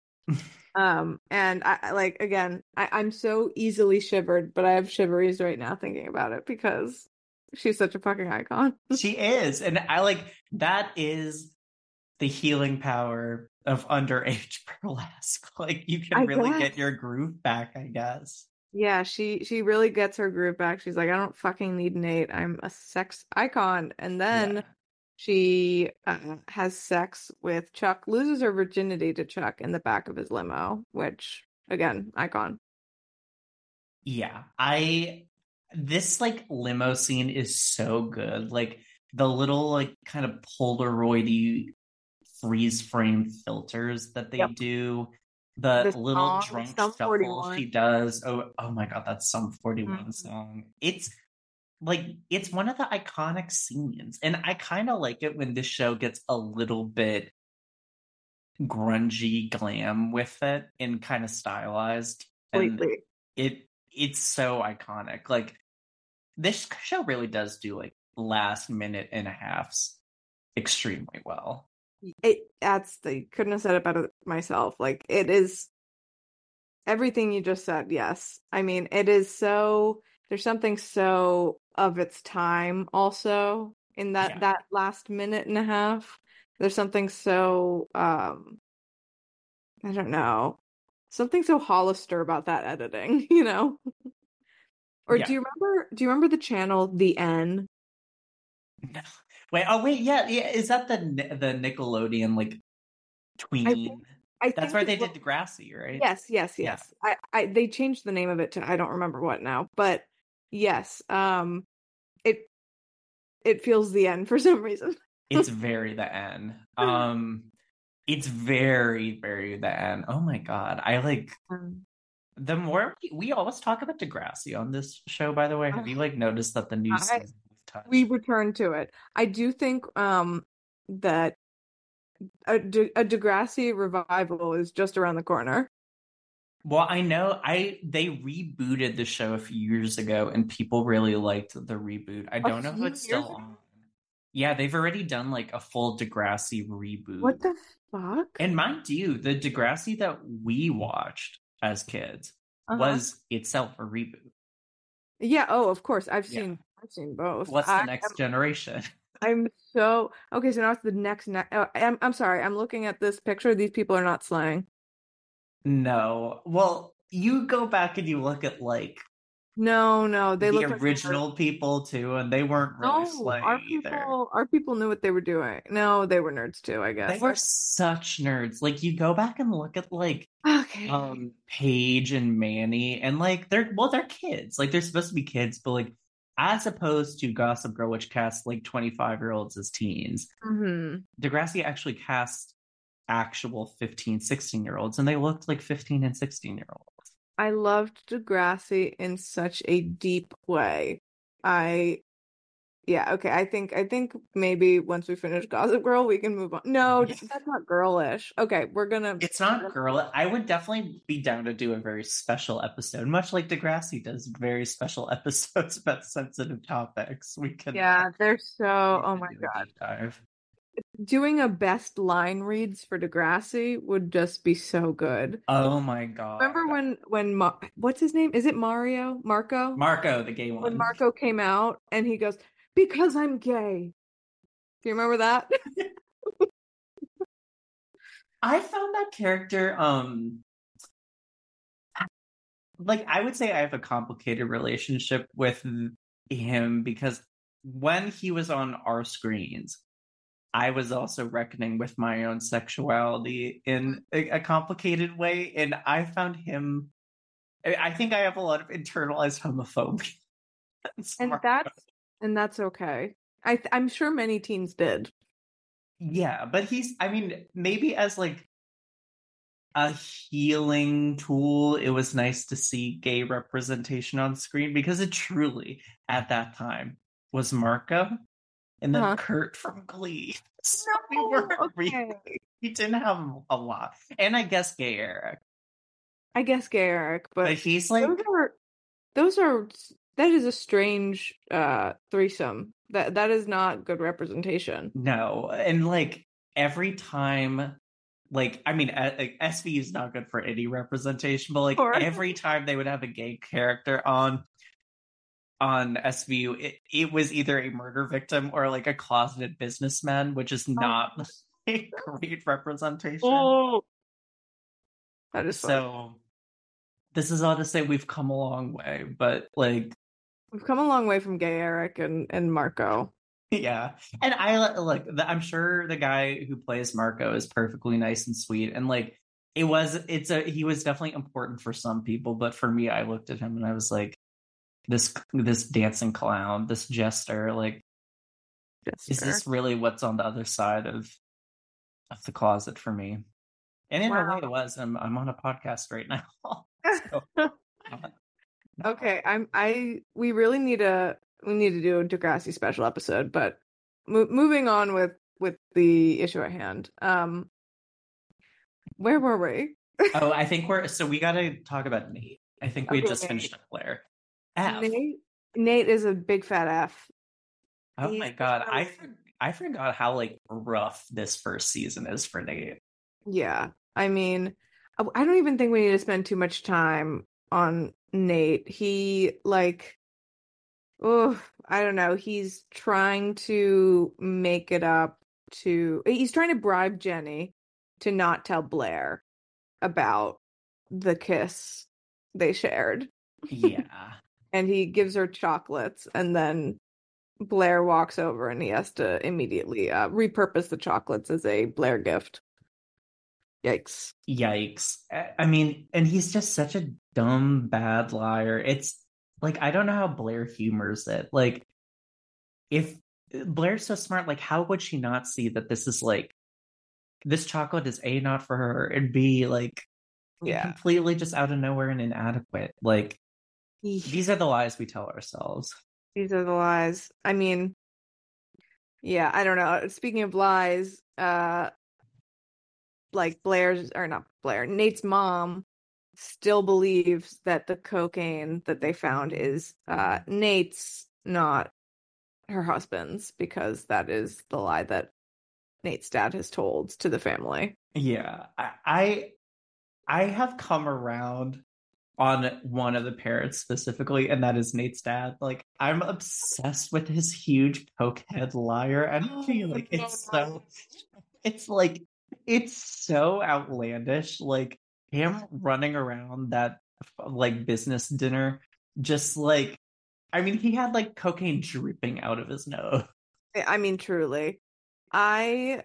um and I I- like again, I, I'm so easily shivered, but I have shiveries right now thinking about it because she's such a fucking icon. She is, and I like that is the healing power of underage burlesque. Like you can I really guess. get your groove back, I guess. Yeah, she she really gets her groove back. She's like, I don't fucking need Nate. I'm a sex icon. And then Yeah. she uh, has sex with Chuck, loses her virginity to Chuck in the back of his limo, which again, icon. Yeah. I this like limo scene is so good. Like the little like kind of Polaroidy freeze frame filters that they Yep. do. The The little song, drunk Sum shuffle forty-one. she does. Oh, oh my god, that's some forty-one Mhm. song. It's like it's one of the iconic scenes. And I kind of like it when this show gets a little bit grungy glam with it and kind of stylized. And Completely. it it's so iconic. Like this show really does do like last minute and a halves extremely well. It that's the couldn't have said it better myself. Like it is everything you just said, yes. I mean, it is so there's something so of its time also in that Yeah. that last minute and a half. There's something so um I don't know. Something so Hollister about that editing, you know? Or do Yeah. you remember do you remember the channel The N? No. Wait, oh wait, yeah, yeah. Is that the the Nickelodeon like I think tween? I That's think where it they was, did Degrassi, right? yes, yes, Yeah. yes. I, I they changed the name of it to I don't remember what now, but yes, um it it feels the end for some reason. It's very the end. Um it's very, very the end. Oh my god. I like Um, the more we, we always talk about Degrassi on this show, by the way. Have you like noticed that the new I season we've we touched? return to it. I do think um that a, De- a Degrassi revival is just around the corner. Well, I know I they rebooted the show a few years ago and people really liked the reboot. I A don't know if few it's years still ago? on. Yeah, they've already done like a full Degrassi reboot. What the fuck? And mind you, the Degrassi that we watched as kids Uh-huh. was itself a reboot. Yeah, oh, of course. I've Yeah. seen I've seen both. What's the I next am generation? I'm so okay. So now it's the next. Ne- oh, I'm I'm sorry. I'm looking at this picture. These people are not slaying. No. Well, you go back and you look at like No, no, they the look like they were. original people too, and they weren't really No, our slaying either. people, our people knew what they were doing. No, they were nerds too, I They guess. were such nerds. Like you go back and look at like Okay. um Paige and Manny, and like they're well, they're kids. Like they're supposed to be kids, but like as opposed to Gossip Girl, which casts like twenty-five year olds as teens, hmm Degrassi actually cast actual fifteen, sixteen year olds, and they looked like fifteen and sixteen year olds. I loved Degrassi in such a deep way. I Yeah, okay. I think I think maybe once we finish Gossip Girl, we can move on. No, that's not girlish. Okay, we're gonna. It's not girl. I would definitely be down to do a very special episode, much like Degrassi does very special episodes about sensitive topics. We can, Yeah, they're so. we Oh can my do a God, deep dive. doing a best line reads for Degrassi would just be so good. Oh my god! Remember when when Ma- what's his name? Is it Mario? Marco? Marco, the gay When one. Marco came out and he goes, "Because I'm gay." Do you remember that? I found that character, um, like I would say I have a complicated relationship with him because when he was on our screens, I was also reckoning with my own sexuality in a, a complicated way, and I found him. I I think I have a lot of internalized homophobia. And that's and that's okay. I th- I'm sure many teens did. Yeah, but he's, I mean, maybe as like a healing tool, it was nice to see gay representation on screen because it truly, at that time, was Marco and then Uh-huh. Kurt from Glee. So No, we weren't okay. really, we didn't have a lot. And I guess gay Eric. I guess gay Eric, but But he's like, those are those are that is a strange uh threesome. That that is not good representation. no. And like every time, like, I mean, uh, like, S V U is not good for any representation, but like Or every time they would have a gay character on on S V U, it, it was either a murder victim or like a closeted businessman, which is not a great representation. oh, that is funny. So this is all to say we've come a long way, but like, We've come a long way from gay Eric and and Marco. yeah. And I like, I'm sure the guy who plays Marco is perfectly nice and sweet, and like it was, it's a, he was definitely important for some people, but for me, I looked at him and I was like, this this dancing clown, this jester, like, Jester. is this really what's on the other side of of the closet for me? And in Wow. a way, it was. I'm I'm on a podcast right now. So, Okay, I'm I we really need a we need to do a Degrassi special episode, but mo- moving on with with the issue at hand. Um, where were we? oh, I think we're so we got to talk about Nate. I think we had Okay, just Nate. finished up Blair. F. Nate Nate is a big fat F. Oh He's my god, so- I for- I forgot how like rough this first season is for Nate. Yeah, I mean, I I don't even think we need to spend too much time on Nate. He like, oh, I don't know. He's trying to make it up to. He's trying to bribe Jenny to not tell Blair about the kiss they shared, Yeah. and he gives her chocolates, and then Blair walks over, and he has to immediately uh, repurpose the chocolates as a Blair gift. Yikes. Yikes. I I mean, and he's just such a dumb, bad liar. It's like, I don't know how Blair humors it. Like, if Blair's so smart, like, how would she not see that this is like, this chocolate is A, not for her, and B, like, Yeah. completely just out of nowhere and inadequate. Like, these are the lies we tell ourselves. These are the lies. I mean, yeah, I don't know. Speaking of lies, uh, like Blair's, or not Blair, Nate's mom still believes that the cocaine that they found is uh, Nate's, not her husband's, because that is the lie that Nate's dad has told to the family. Yeah. I I, I have come around on one of the parents specifically, and that is Nate's dad. Like, I'm obsessed with his huge cokehead liar energy. Like, it's so, it's like, it's so outlandish. Like, him running around that, like, business dinner, just like, I mean, he had, like, cocaine dripping out of his nose. I mean, truly. I,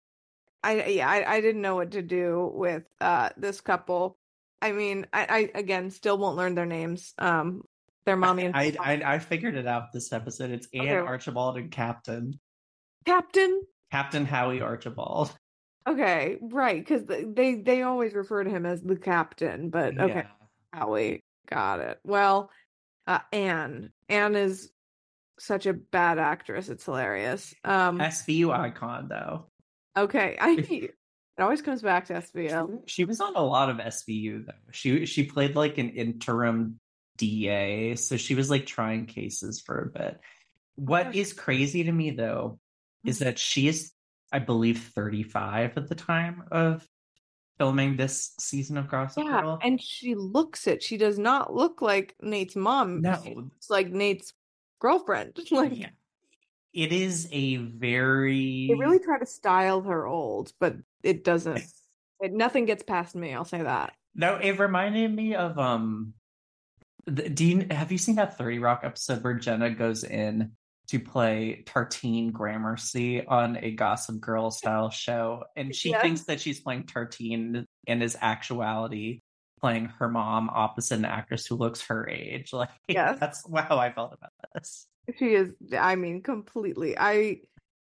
I, yeah, I, I didn't know what to do with uh this couple. I mean, I, I again still won't learn their names. Um, their mommy and I, I I figured it out this episode. It's Anne, Okay. Archibald, and Captain. Captain. Captain Howie Archibald. Okay, right, because they they always refer to him as the captain, but okay, Yeah. Howie, got it. Well, uh, Anne, Anne is such a bad actress. It's hilarious. Um, S V U icon, though. okay, I it always comes back to S V U. She was on a lot of S V U, though. She she played like an interim D A, so she was like trying cases for a bit. What is crazy to me, though, is that she is, I believe, thirty-five at the time of filming this season of Gossip Yeah, Girl. and she looks it. She does not look like Nate's mom. No. She looks like Nate's girlfriend. Like, Yeah. It is a very... they really try to style her old, but it doesn't. It, nothing gets past me. I'll say that. No, it reminded me of um. The, do you have you seen that thirty Rock episode where Jenna goes in to play Tartine Gramercy on a Gossip Girl style show, and she Yes. thinks that she's playing Tartine and is actuality playing her mom opposite an actress who looks her age. Like, Yes. that's how I felt about this. She is, I mean, completely. I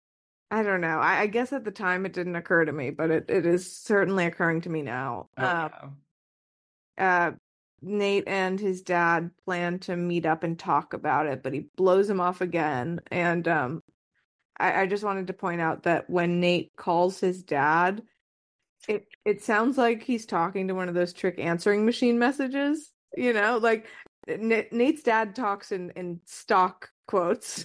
I don't know. I, I guess at the time it didn't occur to me, but it, it is certainly occurring to me now. Oh, Um, yeah. uh, Nate and his dad plan to meet up and talk about it, but he blows him off again. And um, I, I just wanted to point out that when Nate calls his dad, it it sounds like he's talking to one of those trick answering machine messages. You know, like N- Nate's dad talks in in stock quotes.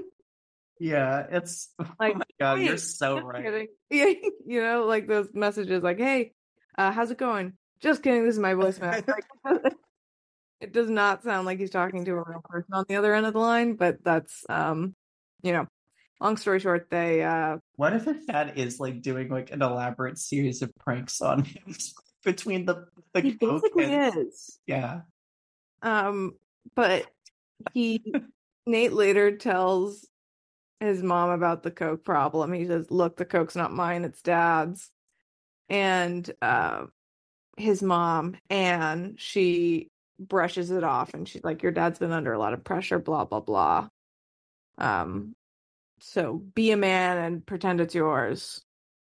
Yeah, it's Like, oh my god, "Hey, you're so just right. kidding." Yeah, you know, like those messages like, "Hey, uh, how's it going? Just kidding, this is my voicemail." Like, it does not sound like he's talking to a real person on the other end of the line, but that's um, you know, long story short, they uh What if his dad is like doing like an elaborate series of pranks on him between the the he coke basically and is. yeah. Um, but he Nate later tells his mom about the coke problem. He says, "Look, the coke's not mine, it's dad's." And uh his mom, Anne, she brushes it off and she's like, "Your dad's been under a lot of pressure, blah blah blah. Um, so be a man and pretend it's yours."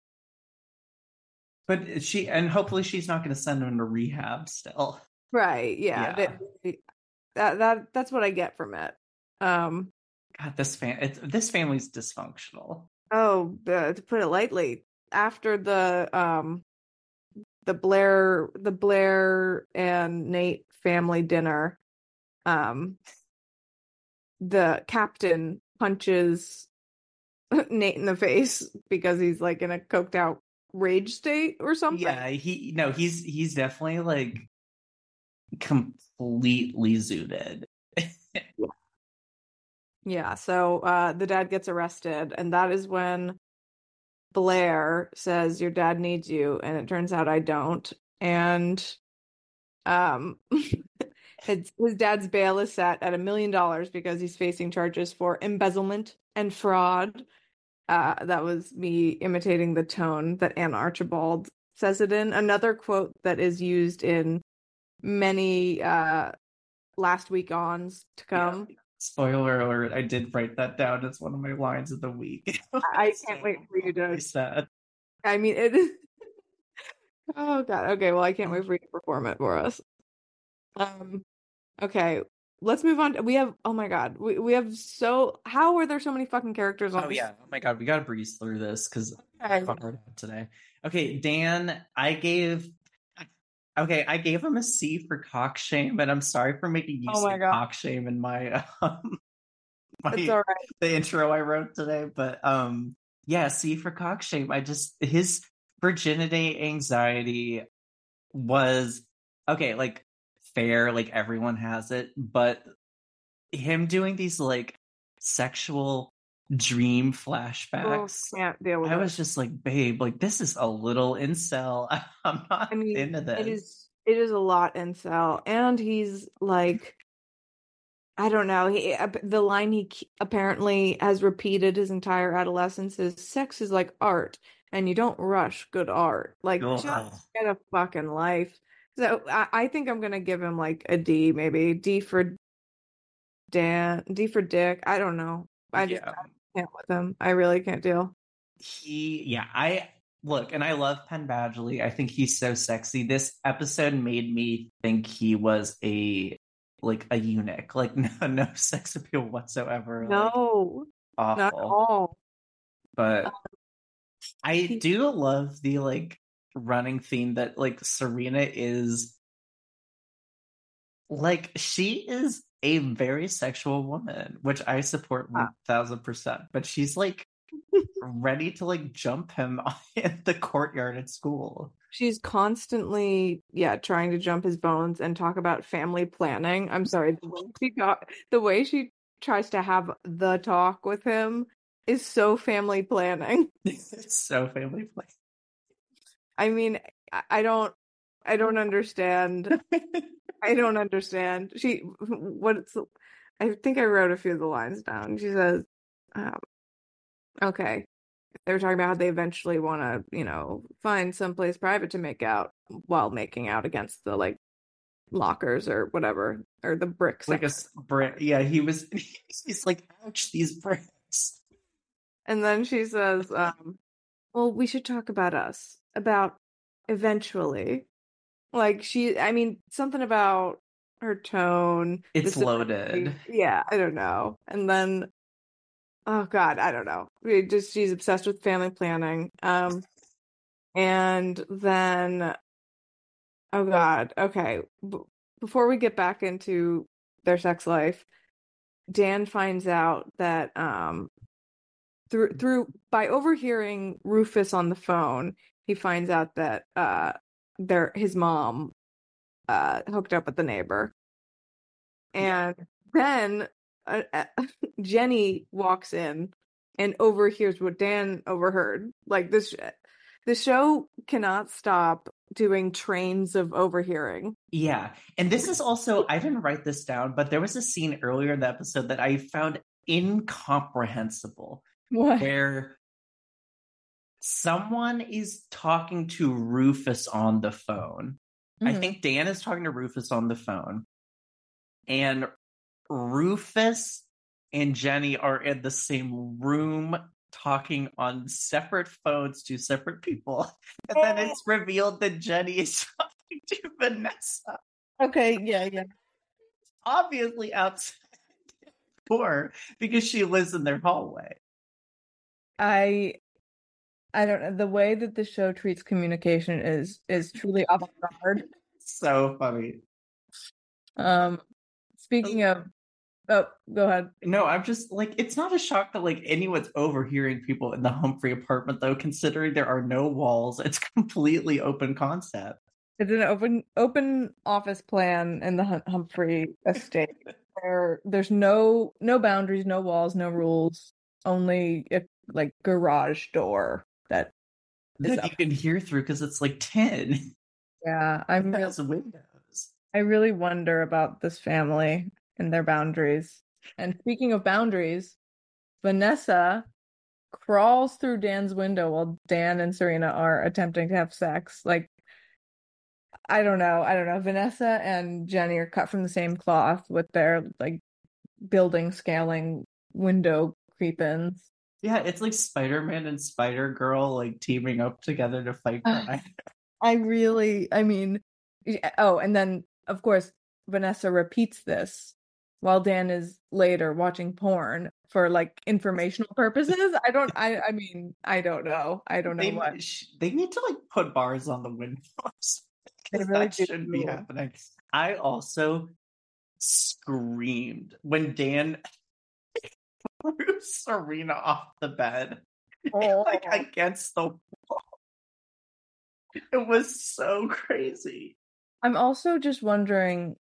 But she and hopefully she's not going to send him to rehab still. Right, yeah. Yeah. They- that that that's what I get from it. Um, God, this fam it's, this family's dysfunctional. oh, uh, to put it lightly, after the um the Blair the Blair and Nate family dinner, um the captain punches Nate in the face because he's like in a coked out rage state or something. Yeah, he no, he's he's definitely like completely zooted. Yeah, so uh the dad gets arrested, and that is when Blair says, "Your dad needs you," and it turns out I don't. And um his, his dad's bail is set at a million dollars because he's facing charges for embezzlement and fraud. Uh, that was me imitating the tone that Anne Archibald says it in. Another quote that is used in many uh, last week ons to come. Yeah. Spoiler alert, I did write that down as one of my lines of the week. I can't wait for you to. Sad. I mean, it is. Oh, God. Okay, well, I can't wait for you to perform it for us. Um. Okay, let's move on. To, we have. Oh my God, we we have so. How are there so many fucking characters on? Oh this? yeah. Oh my god, we gotta breeze through this because Okay. today. Okay, Dan, I gave okay, I gave him a C for cock shame, and I'm sorry for making you Oh my say God. cock shame in my um my It's all right. the intro I wrote today. But um yeah, C for cock shame. I just his virginity anxiety was okay, like fair, like everyone has it, but him doing these like sexual dream flashbacks, oh, can't deal with I it. was just like, babe, like this is a little incel. I'm not I mean, into this. it is it is a lot incel, and he's like, I don't know. He the line he apparently has repeated his entire adolescence is "sex is like art, and you don't rush good art." Like, Ugh. just get a fucking life. So I, I think I'm gonna give him like a D, maybe D for Dan, D for Dick. I don't know. I just Yeah. I can't with him. I really can't deal. He, yeah, I look, and I love Penn Badgley. I think he's so sexy. This episode made me think he was a like a eunuch, like no, no sex appeal whatsoever. No, Like, not at awful. all. But I he- do love the like running theme that like Serena is like she is a very sexual woman, which I support one thousand percent. But she's like ready to like jump him in the courtyard at school. She's constantly, yeah, trying to jump his bones and talk about family planning. I'm sorry, the way she got, the way she tries to have the talk with him is so family planning. It's so family planning. I mean, I, I don't, I don't understand. I don't understand. She, what's, I think I wrote a few of the lines down. She says, um, okay. They were talking about how they eventually want to, you know, find someplace private to make out while making out against the like lockers or whatever, or the bricks. Like a brick. Yeah, he was. He's like, ouch, these bricks. And then she says, um, "Well, we should talk about us. About eventually." Like she, I mean, something about her tone. It's the- loaded. Yeah, I don't know. And then. Oh God, I don't know. We just she's obsessed with family planning. Um, and then, oh God, okay. B- before we get back into their sex life, Dan finds out that um through through by overhearing Rufus on the phone, he finds out that uh their his mom uh hooked up with the neighbor, and then uh, uh, Jenny walks in and overhears what Dan overheard. Like this, the show cannot stop doing trains of overhearing. Yeah. And this is also, I didn't write this down, but there was a scene earlier in the episode that I found incomprehensible. What? Where someone is talking to Rufus on the phone. Mm-hmm. I think Dan is talking to Rufus on the phone. And Rufus and Jenny are in the same room talking on separate phones to separate people. And then it's revealed that Jenny is talking to Vanessa. Okay, yeah, yeah. Obviously outside the door because she lives in their hallway. I I don't know. The way that the show treats communication is is truly avant-garde. So funny. Um speaking of Oh, go ahead. No, I'm just like, it's not a shock that like anyone's overhearing people in the Humphrey apartment, though, considering there are no walls. It's completely open concept. It's an open open office plan in the hum- Humphrey estate. There, there's no no boundaries, no walls, no rules. Only a like garage door that that you can hear through because it's like tin. Yeah, I'm It really, has windows. I really wonder about this family and their boundaries. And speaking of boundaries, Vanessa crawls through Dan's window while Dan and Serena are attempting to have sex. Like, I don't know. I don't know. Vanessa and Jenny are cut from the same cloth with their like building scaling window creep-ins. Yeah, it's like Spider-Man and Spider-Girl like teaming up together to fight crime. I really, I mean, oh, and then of course Vanessa repeats this while Dan is later watching porn for like informational purposes. I don't, I, I mean, I don't know. I don't know they, what. They need to like put bars on the windows. They really that shouldn't be happening. I also screamed when Dan threw Serena off the bed, oh. like against the wall. It was so crazy. I'm also just wondering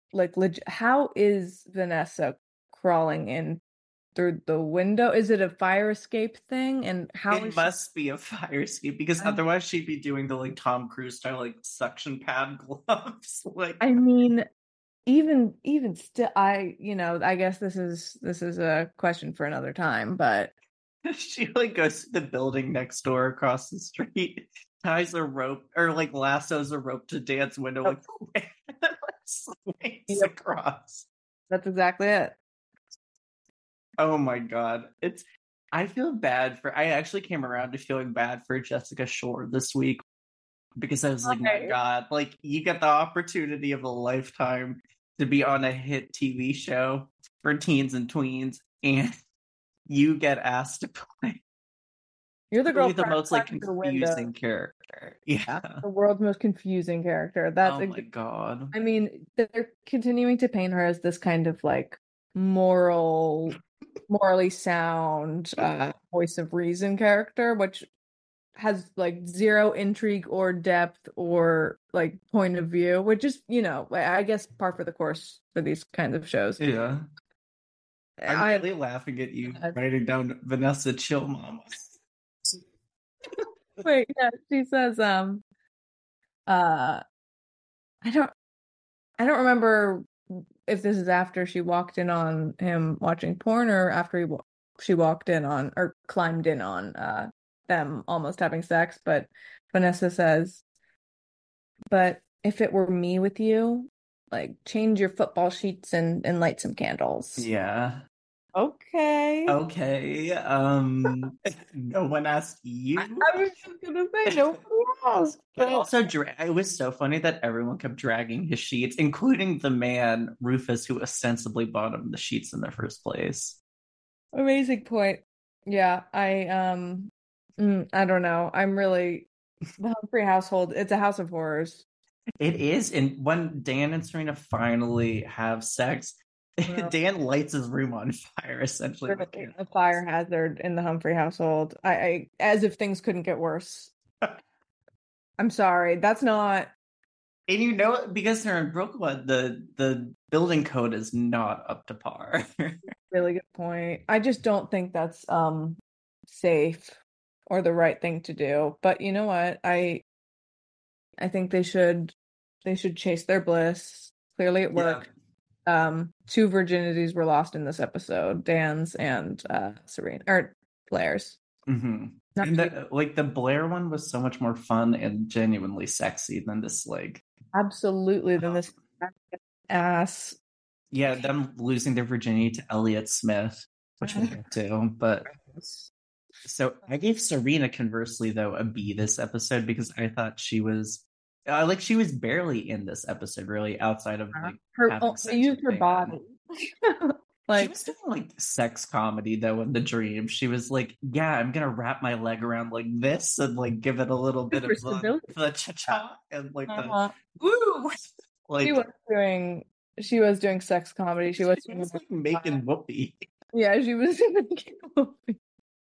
like leg- how is Vanessa crawling in through the window? Is it a fire escape thing? And how It is must be a fire escape because I- otherwise she'd be doing the like Tom Cruise style like suction pad gloves. Like I mean, even even still, I you know, I guess this is this is a question for another time, but she like goes to the building next door across the street, ties a rope or like lassos a rope to Dan's window, like swings Yep. across. that's exactly it. Oh my god. It's I feel bad for I actually came around to feeling bad for Jessica Shore this week because I was like, my Okay. god, like you get the opportunity of a lifetime to be on a hit T V show for teens and tweens, and you get asked to play You're the girl really the most like climbing through the window. confusing character. Yeah. The world's most confusing character. That's Oh ex- my god. I mean, they're continuing to paint her as this kind of like moral, morally sound, uh, voice of reason character, which has like zero intrigue or depth or like point of view, which is, you know, I I guess par for the course for these kinds of shows. Yeah. I'm I really laughing at you I- writing down Vanessa Chill Mama. wait, yeah, she says, um, uh, I don't, I don't remember if this is after she walked in on him watching porn or after he wa- she walked in on or climbed in on uh them almost having sex, but Vanessa says, but if it were me with you, like change your football sheets and and light some candles. Yeah. Okay. Okay. Um no one asked you. I, I was just gonna say nobody asked. But also, dra- it was so funny that everyone kept dragging his sheets, including the man, Rufus, who ostensibly bought him the sheets in the first place. Amazing point. Yeah, I um mm, I don't know. I'm really the Humphrey household, it's a house of horrors. It is. And when Dan and Serena finally have sex, Well, Dan lights his room on fire, essentially. with literally a fire hazard in the Humphrey household. I, I as if things couldn't get worse. I'm sorry. That's not And you know, because they're in Brooklyn, the the building code is not up to par. a really good point. I just don't think that's um safe or the right thing to do. But you know what? I I think they should they should chase their bliss. Clearly it worked. Um two virginities were lost in this episode, Dan's and uh Serena or Blair's. hmm Not And to- the, like the Blair one was so much more fun and genuinely sexy than this. Like, absolutely than this ass. yeah, them losing their virginity to Elliott Smith, which we'll get to. But so I gave Serena, conversely, though, a B this episode because I thought she was uh, like she was barely in this episode, really, outside of like Her having oh, sex they used with her Dan. body. She Like was doing like sex comedy though in the dream. She was like, "Yeah, I'm gonna wrap my leg around like this and like give it a little bit of for the, stability. the cha cha and like Uh-huh. the woo." Like She was doing she was doing sex comedy. She was she doing was like making whoopee. yeah, she was making movie.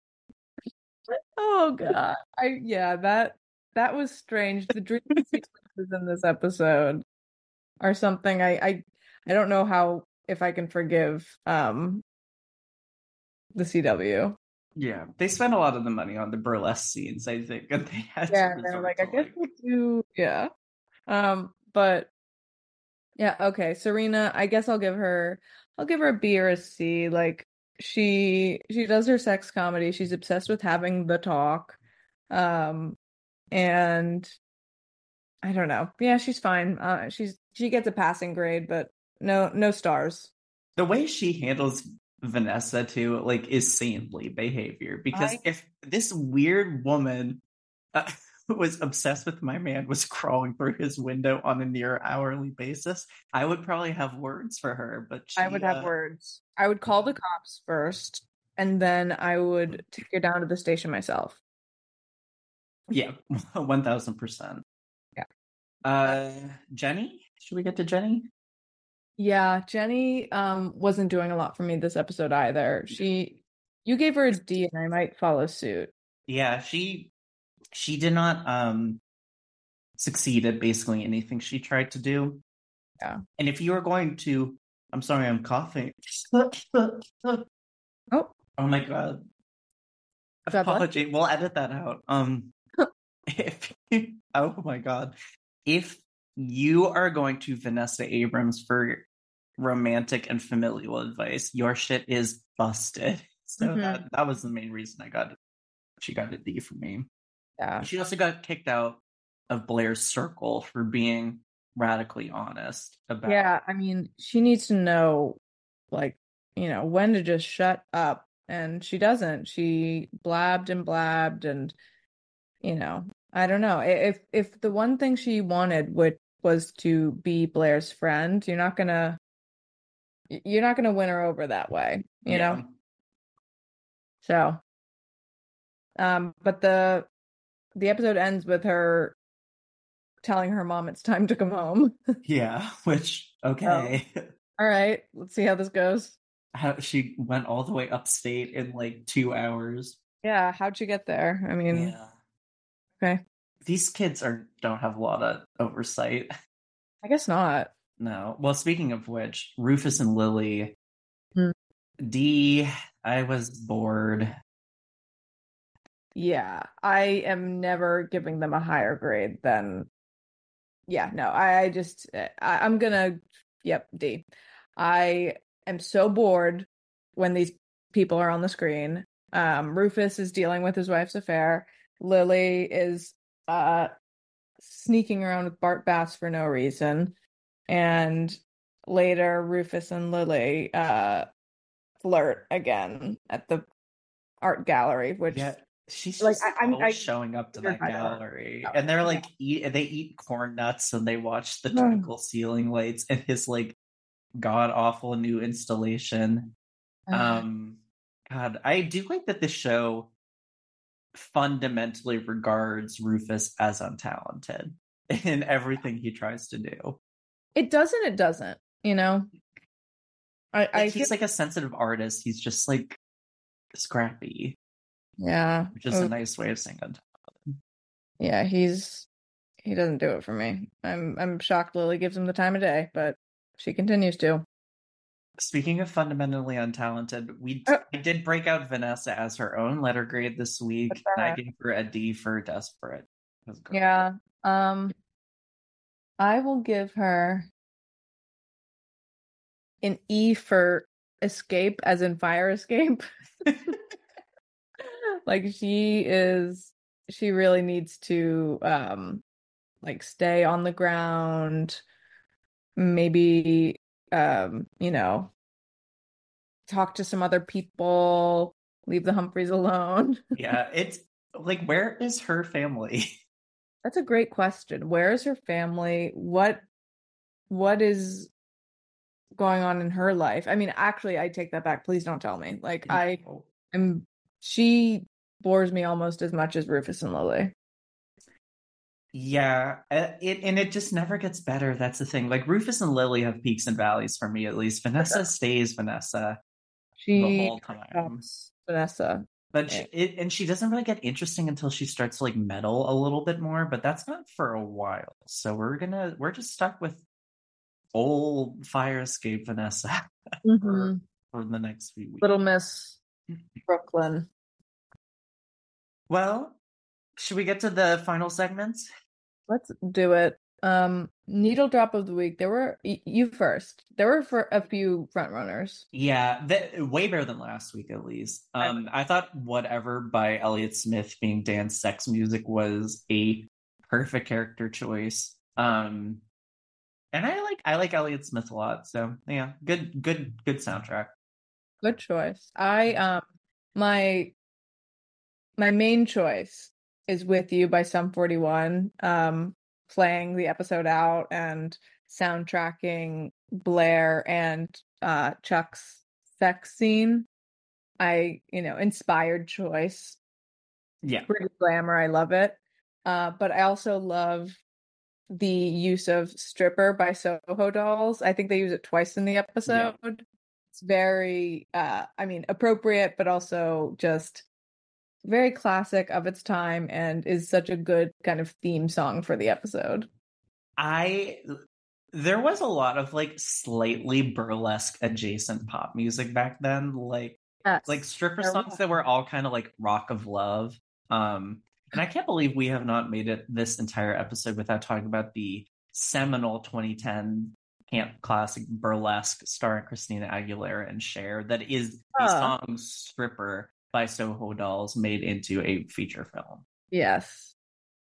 Oh god. I yeah, that that was strange. The dream sequences in this episode are something I I I don't know how if I can forgive um the C W. Yeah, they spent a lot of the money on the burlesque scenes, I think, and they had to Yeah, they're resort like, I to, guess we'll do yeah. Um, but yeah, okay. Serena, I guess I'll give her I'll give her a B or a C. Like she she does her sex comedy. She's obsessed with having the talk. Um, and I don't know. Yeah, she's fine. Uh, she's she gets a passing grade, but no no stars. the way she handles Vanessa too, like, is saintly behavior. Because I- if this weird woman uh, who was obsessed with my man was crawling through his window on a near hourly basis, I would probably have words for her. But she, I would have uh, words. I would call the cops first, and then I would take her down to the station myself. Yeah, one thousand percent. Yeah. Uh, Jenny, should we get to Jenny? Yeah, Jenny um wasn't doing a lot for me this episode either. She you gave her a D and I might follow suit. Yeah, she she did not um succeed at basically anything she tried to do. Yeah. And if you are going to, I'm sorry, I'm coughing. Oh, Oh my God. God bless. Apology. We'll edit that out. Um, if oh my God, if you are going to Vanessa Abrams for romantic and familial advice, your shit is busted. So Mhm. that that was the main reason I got it. She got a D for me. Yeah. She also got kicked out of Blair's circle for being radically honest about. Yeah, I mean, she needs to know, like, you know, when to just shut up, and she doesn't. She blabbed and blabbed, and you know, I don't know. If if the one thing she wanted would was to be Blair's friend, you're not gonna you're not gonna win her over that way, you Yeah. know? So, um, but the the episode ends with her telling her mom it's time to come home. Yeah, which okay. All right, let's see how this goes. How she went all the way upstate in like two hours. Yeah, how'd you get there? I mean, Yeah. okay. These kids are don't have a lot of oversight. I guess not. No. Well, speaking of which, Rufus and Lily. Hmm. D, I was bored. Yeah, I am never giving them a higher grade than. Yeah, no, I, I just I, I'm gonna. Yep, D. I am so bored when these people are on the screen. Um, Rufus is dealing with his wife's affair. Lily is uh sneaking around with Bart Bass for no reason. And later, Rufus and Lily uh flirt again at the art gallery, which Yeah, she's like just I, I'm always I, showing up to you're that kind of- gallery, and they're like eat they eat corn nuts and they watch the twinkle ceiling lights and his like god awful new installation. Um, God, I do like that the show fundamentally regards Rufus as untalented in everything he tries to do. It doesn't, it doesn't, you know. I, Like, I he's feel, like a sensitive artist. He's just like scrappy, yeah, which is a oh, nice way of saying untalented. yeah, he's he doesn't do it for me. I'm I'm shocked Lily gives him the time of day, but she continues to. Speaking of fundamentally untalented, we, Oh. we did break out Vanessa as her own letter grade this week. What's that? I gave her a D for desperate. It was great. Yeah. Um I will give her an E for escape, as in fire escape. Like she is she really needs to um like stay on the ground, maybe um, you know, talk to some other people, leave the Humphreys alone. Yeah, it's like, where is her family? That's a great question. Where is her family? What what is going on in her life? I mean, actually, I take that back. Please don't tell me. Like I am she bores me almost as much as Rufus and Lily. Yeah, uh, it and it just never gets better. That's the thing. Like Rufus and Lily have peaks and valleys for me, at least. Vanessa stays Vanessa the She whole time. helps Vanessa. But she, it, and she doesn't really get interesting until she starts to like meddle a little bit more, but that's not for a while. So we're gonna we're just stuck with old fire escape Vanessa Mm-hmm. for, for the next few weeks. Little Miss Brooklyn. Well, should we get to the final segments? Let's do it. Um, needle drop of the week. There were y- you first. There were for a few front runners. Yeah, the, way better than last week at least. Um, I thought Whatever by Elliott Smith being Dan's sex music was a perfect character choice. Um, and I like I like Elliott Smith a lot. So yeah, good good good soundtrack. Good choice. I um my my main choice is With You by Sum forty-one. Um, playing the episode out and soundtracking Blair and uh Chuck's sex scene. I, you know, inspired choice. Yeah. Pretty glamour. I love it. Uh, but I also love the use of Stripper by Soho Dolls. I think they use it twice in the episode. Yeah. It's very, uh, I mean, appropriate, but also just very classic of its time and is such a good kind of theme song for the episode. I there was a lot of like slightly burlesque adjacent pop music back then, like Yes, like stripper there songs was. that were all kind of like rock of love. Um, and I can't believe we have not made it this entire episode without talking about the seminal twenty ten camp classic burlesque starring Christina Aguilera and Cher that is the Uh, song Stripper by Soho Dolls made into a feature film. yes.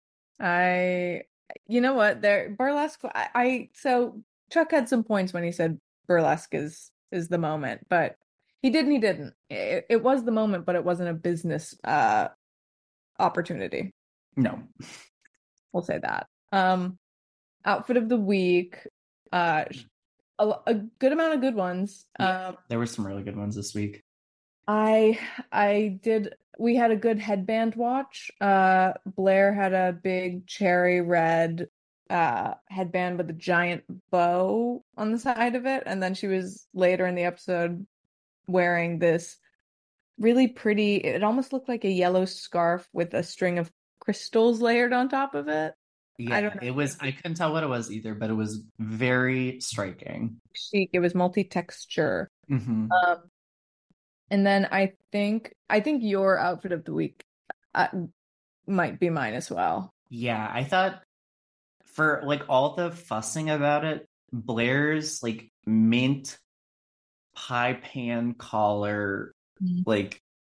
I, you know what? There burlesque. I, I so Chuck had some points when he said burlesque is is the moment, but he did and he didn't. It, it was the moment, but it wasn't a business uh opportunity. No. We'll say that. Um, outfit of the week. Uh, a, a good amount of good ones. Yeah, Um, there were some really good ones this week. I I did we had a good headband watch. Uh Blair had a big cherry red uh headband with a giant bow on the side of it, and then she was later in the episode wearing this really pretty, it almost looked like a yellow scarf with a string of crystals layered on top of it. I don't Yeah, know. it was, I couldn't tell what it was either, but it was very striking. Chic. It was multi-texture. Hmm. Um and then I think I think your outfit of the week uh, might be mine as well. Yeah, I thought for like all the fussing about it, Blair's like mint high pan collar, Mhm. like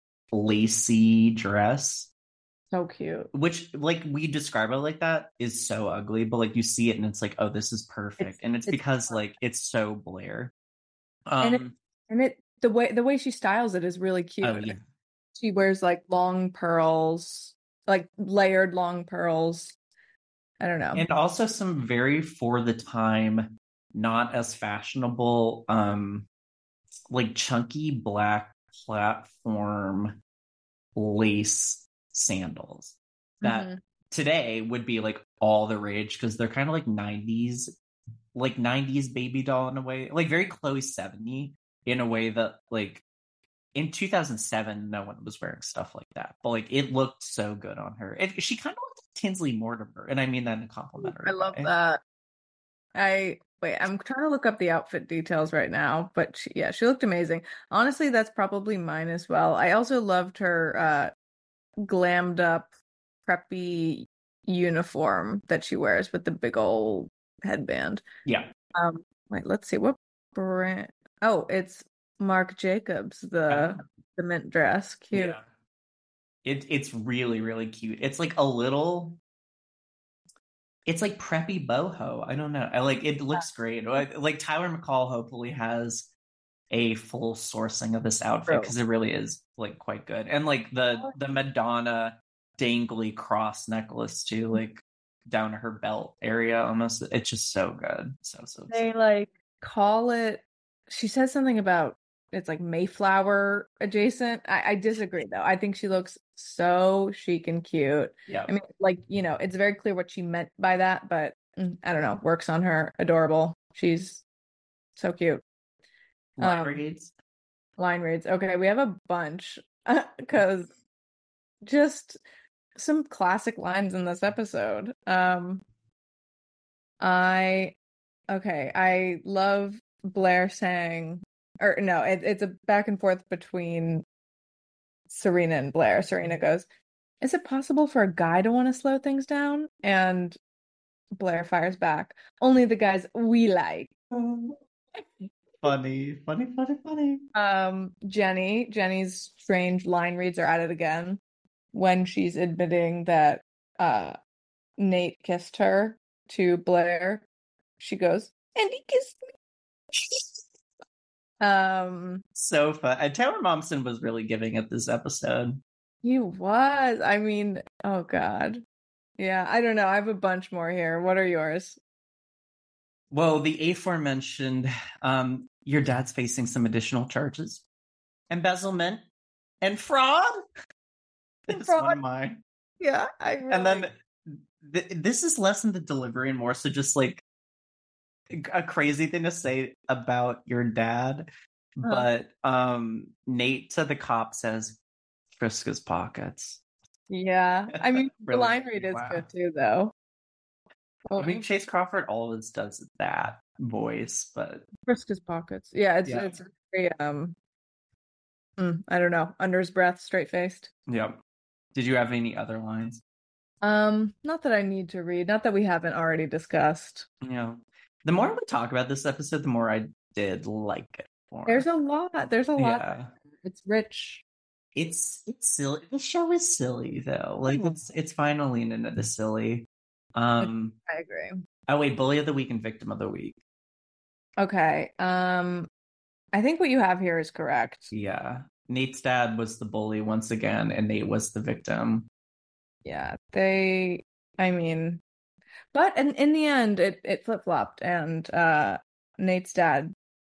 lacy dress, So cute. which like we describe it like that is so ugly, but like you see it and it's like, oh, this is perfect. It's And it's it's because like it's so Blair. and it Um, and it the way the way she styles it is really oh cute. yeah. She wears like long pearls, like layered long pearls. I don't know. And also some very for the time, not as fashionable, um, like chunky black platform lace sandals that Mhm. today would be like all the rage because they're kind of like nineties, like nineties baby doll in a way, like very Chloe Sevigny in a way that like in two thousand seven no one was wearing stuff like that, but like it looked so good on her. It, she kind of looked like Tinsley Mortimer, and I mean that in a complimentary I love way. that. I wait, I'm trying to look up the outfit details right now, but she, yeah, she looked amazing. Honestly, that's probably mine as well. I also loved her uh glammed up preppy uniform that she wears with the big old headband. Yeah. Um, wait, let's see what brand. Oh, it's Marc Jacobs, the the mint dress. Cute. Yeah. It it's really, really cute. It's like a little, it's like preppy boho. I don't know. I like it looks great. Like, like Tyler McCall hopefully has a full sourcing of this outfit True. because it really is like quite good. And like the the Madonna dangly cross necklace too, like down her belt area almost. It's just so good. So so, They so. like call it. She says something about it's like Mayflower adjacent. I, I disagree though. I think she looks so chic and cute. Yeah. I mean, like, you know, it's very clear what she meant by that, but mm, I don't know. Works on her. Adorable. She's so cute. Line Um, reads. line reads. Okay, we have a bunch because just some classic lines in this episode. Um, I okay, I love Blair saying, or no, it, it's a back and forth between Serena and Blair. Serena goes, "Is it possible for a guy to want to slow things down?" And Blair fires back, "Only the guys we like." Funny, funny, funny, funny. Um, Jenny, Jenny's strange line reads are at it again when she's admitting that uh Nate kissed her to Blair. She goes, "And he kissed me." Um, So fun. And Taylor Momsen was really giving it this episode. he was. I mean, oh God. Yeah, I don't know. I have a bunch more here. What are yours? Well, the aforementioned, um, your dad's facing some additional charges, embezzlement and fraud. That's Fraud. one of mine. Yeah, I really... And then th- this is less in the delivery and more so just like a crazy thing to say about your dad. Huh. But um, Nate to the cop says, "Friska's pockets." Yeah, I mean, the Really? line read is Wow. good too, though. I mean, Chase Crawford always does that. voice, but Frisk his pockets. Yeah, it's yeah. it's very um mm, I don't know, under his breath, straight faced. Yep. Did you have any other lines? Um, not that I need to read, not that we haven't already discussed. You know, the more we talk about this episode, the more I did like it more. There's a lot. There's a lot. Yeah. It's rich. It's it's silly. The show is silly though. Like Mhm. it's it's finally into the silly. Um I agree. oh wait, bully of the week and victim of the week. Okay. Um, I think what you have here is correct. Yeah. Nate's dad was the bully once again, and Nate was the victim. Yeah, they, I mean, but in, in the end, it, it flip-flopped, and uh, Nate's dad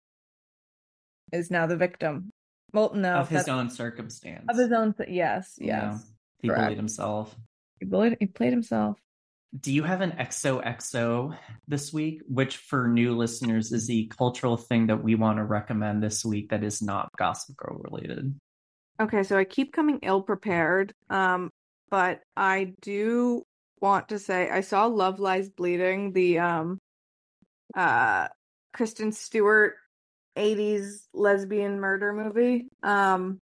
is now the victim. Well, no, Of his that's own circumstance. of his own. Th- yes, Yeah. yes, He correct. bullied himself. He bullied. He played himself. Do you have an X O X O this week? Which for new listeners is the cultural thing that we want to recommend this week that is not Gossip Girl related. Okay, so I keep coming ill prepared, um, but I do want to say I saw Love Lies Bleeding, the um, uh, Kristen Stewart eighties lesbian murder movie. Um,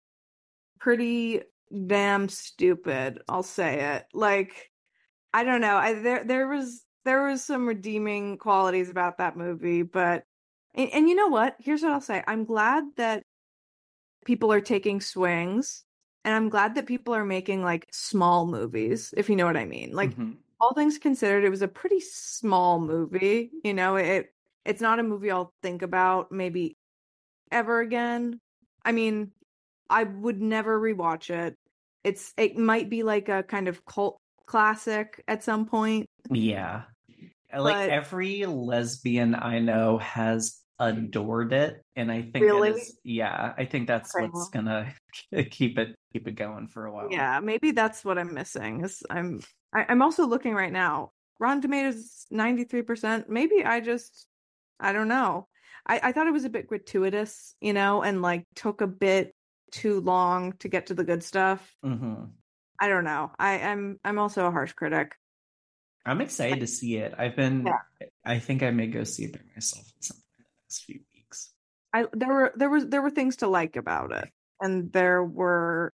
pretty damn stupid, I'll say it. Like, I don't know. I there there was there was some redeeming qualities about that movie, but and, and you know what? Here's what I'll say. I'm glad that people are taking swings, and I'm glad that people are making like small movies, if you know what I mean. Like Mhm. all things considered, it was a pretty small movie. You know, it it's not a movie I'll think about maybe ever again. I mean, I would never rewatch it. It's it might be like a kind of cult classic at some point. Yeah. Like But- every lesbian I know has adored it, and I think Really? it is, yeah, I think that's Okay, what's well. gonna keep it keep it going for a while. Yeah, maybe that's what I'm missing. Is I'm I, I'm also looking right now. Rotten Tomatoes ninety-three percent. Maybe I just I don't know. I, I thought it was a bit gratuitous, you know, and like took a bit too long to get to the good stuff. Mm-hmm. I don't know. I, I'm I'm also a harsh critic. I'm excited to see it. I've been Yeah. I think I may go see it by myself at some point in the next few weeks. I there were there was there were things to like about it, and there were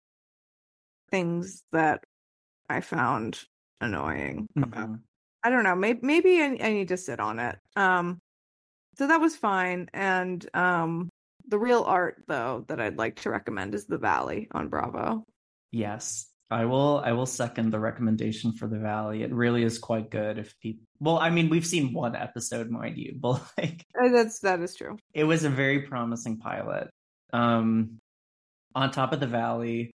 things that I found annoying about. Mhm. I don't know. Maybe maybe I, I need to sit on it. Um, so that was fine. And um, the real art though that I'd like to recommend is The Valley on Bravo. Yes. I will I will second the recommendation for The Valley. It really is quite good if people well, I mean, we've seen one episode, mind you, but like Uh, That's that is true. it was a very promising pilot. Um on top of The Valley,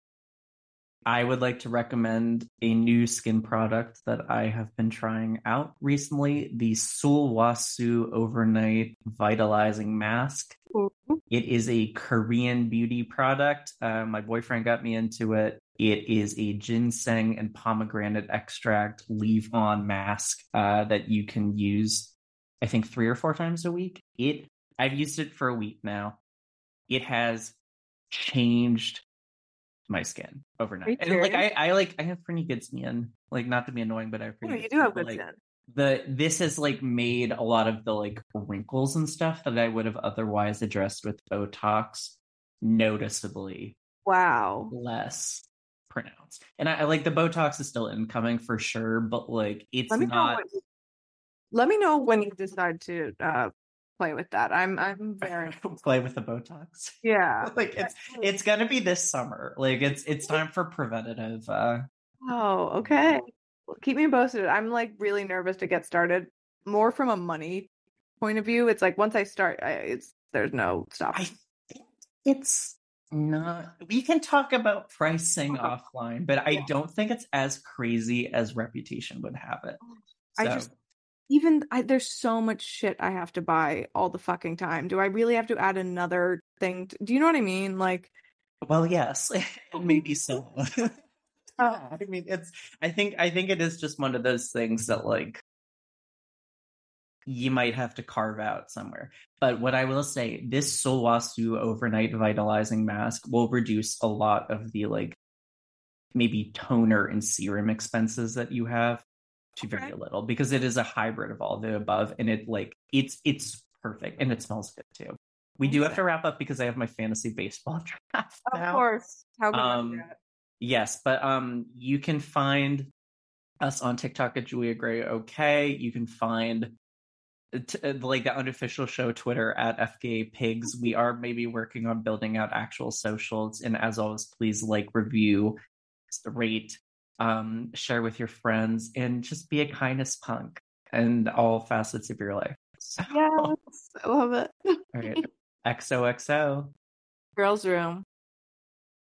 I would like to recommend a new skin product that I have been trying out recently, the Sulwhasoo Overnight Vitalizing Mask. Ooh. It is a Korean beauty product. Uh, my boyfriend got me into it. It is a ginseng and pomegranate extract leave-on mask uh, that you can use, I think, three or four times a week. It I've used it for a week now. It has changed my skin overnight. And like I, I like I have pretty good skin. Like not to be annoying, but I have pretty Oh, good you do have skin, good but, like, skin. the this has like made a lot of the like wrinkles and stuff that I would have otherwise addressed with Botox noticeably Wow. less pronounced. And I, I like the Botox is still incoming for sure, but like it's Let me know not what, let me know when you decide to uh, play with that. I'm I'm very play with the Botox. yeah. Like it's it's gonna be this summer. Like it's it's time for preventative. Uh Oh, okay. Well, keep me posted. I'm like really nervous to get started. More from a money point of view. It's like once I start, I, it's there's no stopping. I think it's not. We can talk about pricing Okay. offline, but I Yeah. don't think it's as crazy as Reputation would have it. I So, just even I, there's so much shit I have to buy all the fucking time. Do I really have to add another thing? To, do you know what I mean? Like, well, yes, and maybe so. I mean, it's. I think. I think it is just one of those things that like you might have to carve out somewhere. But what I will say, this Sulwhasoo Overnight Vitalizing Mask will reduce a lot of the like maybe toner and serum expenses that you have to very Okay. little, because it is a hybrid of all the above, and it like it's it's perfect. And it smells good too. We do have to wrap up because I have my fantasy baseball draft Of now. course. How can Um, I forget? Yes, but um, you can find us on TikTok at Julia Gray OK. You can find t- like the unofficial show Twitter at F K A Pigs. We are maybe working on building out actual socials. And as always, please like, review, rate, um, share with your friends, and just be a kindness punk in all facets of your life. So, Yes, I love it. all right. X O X O. Girls' room.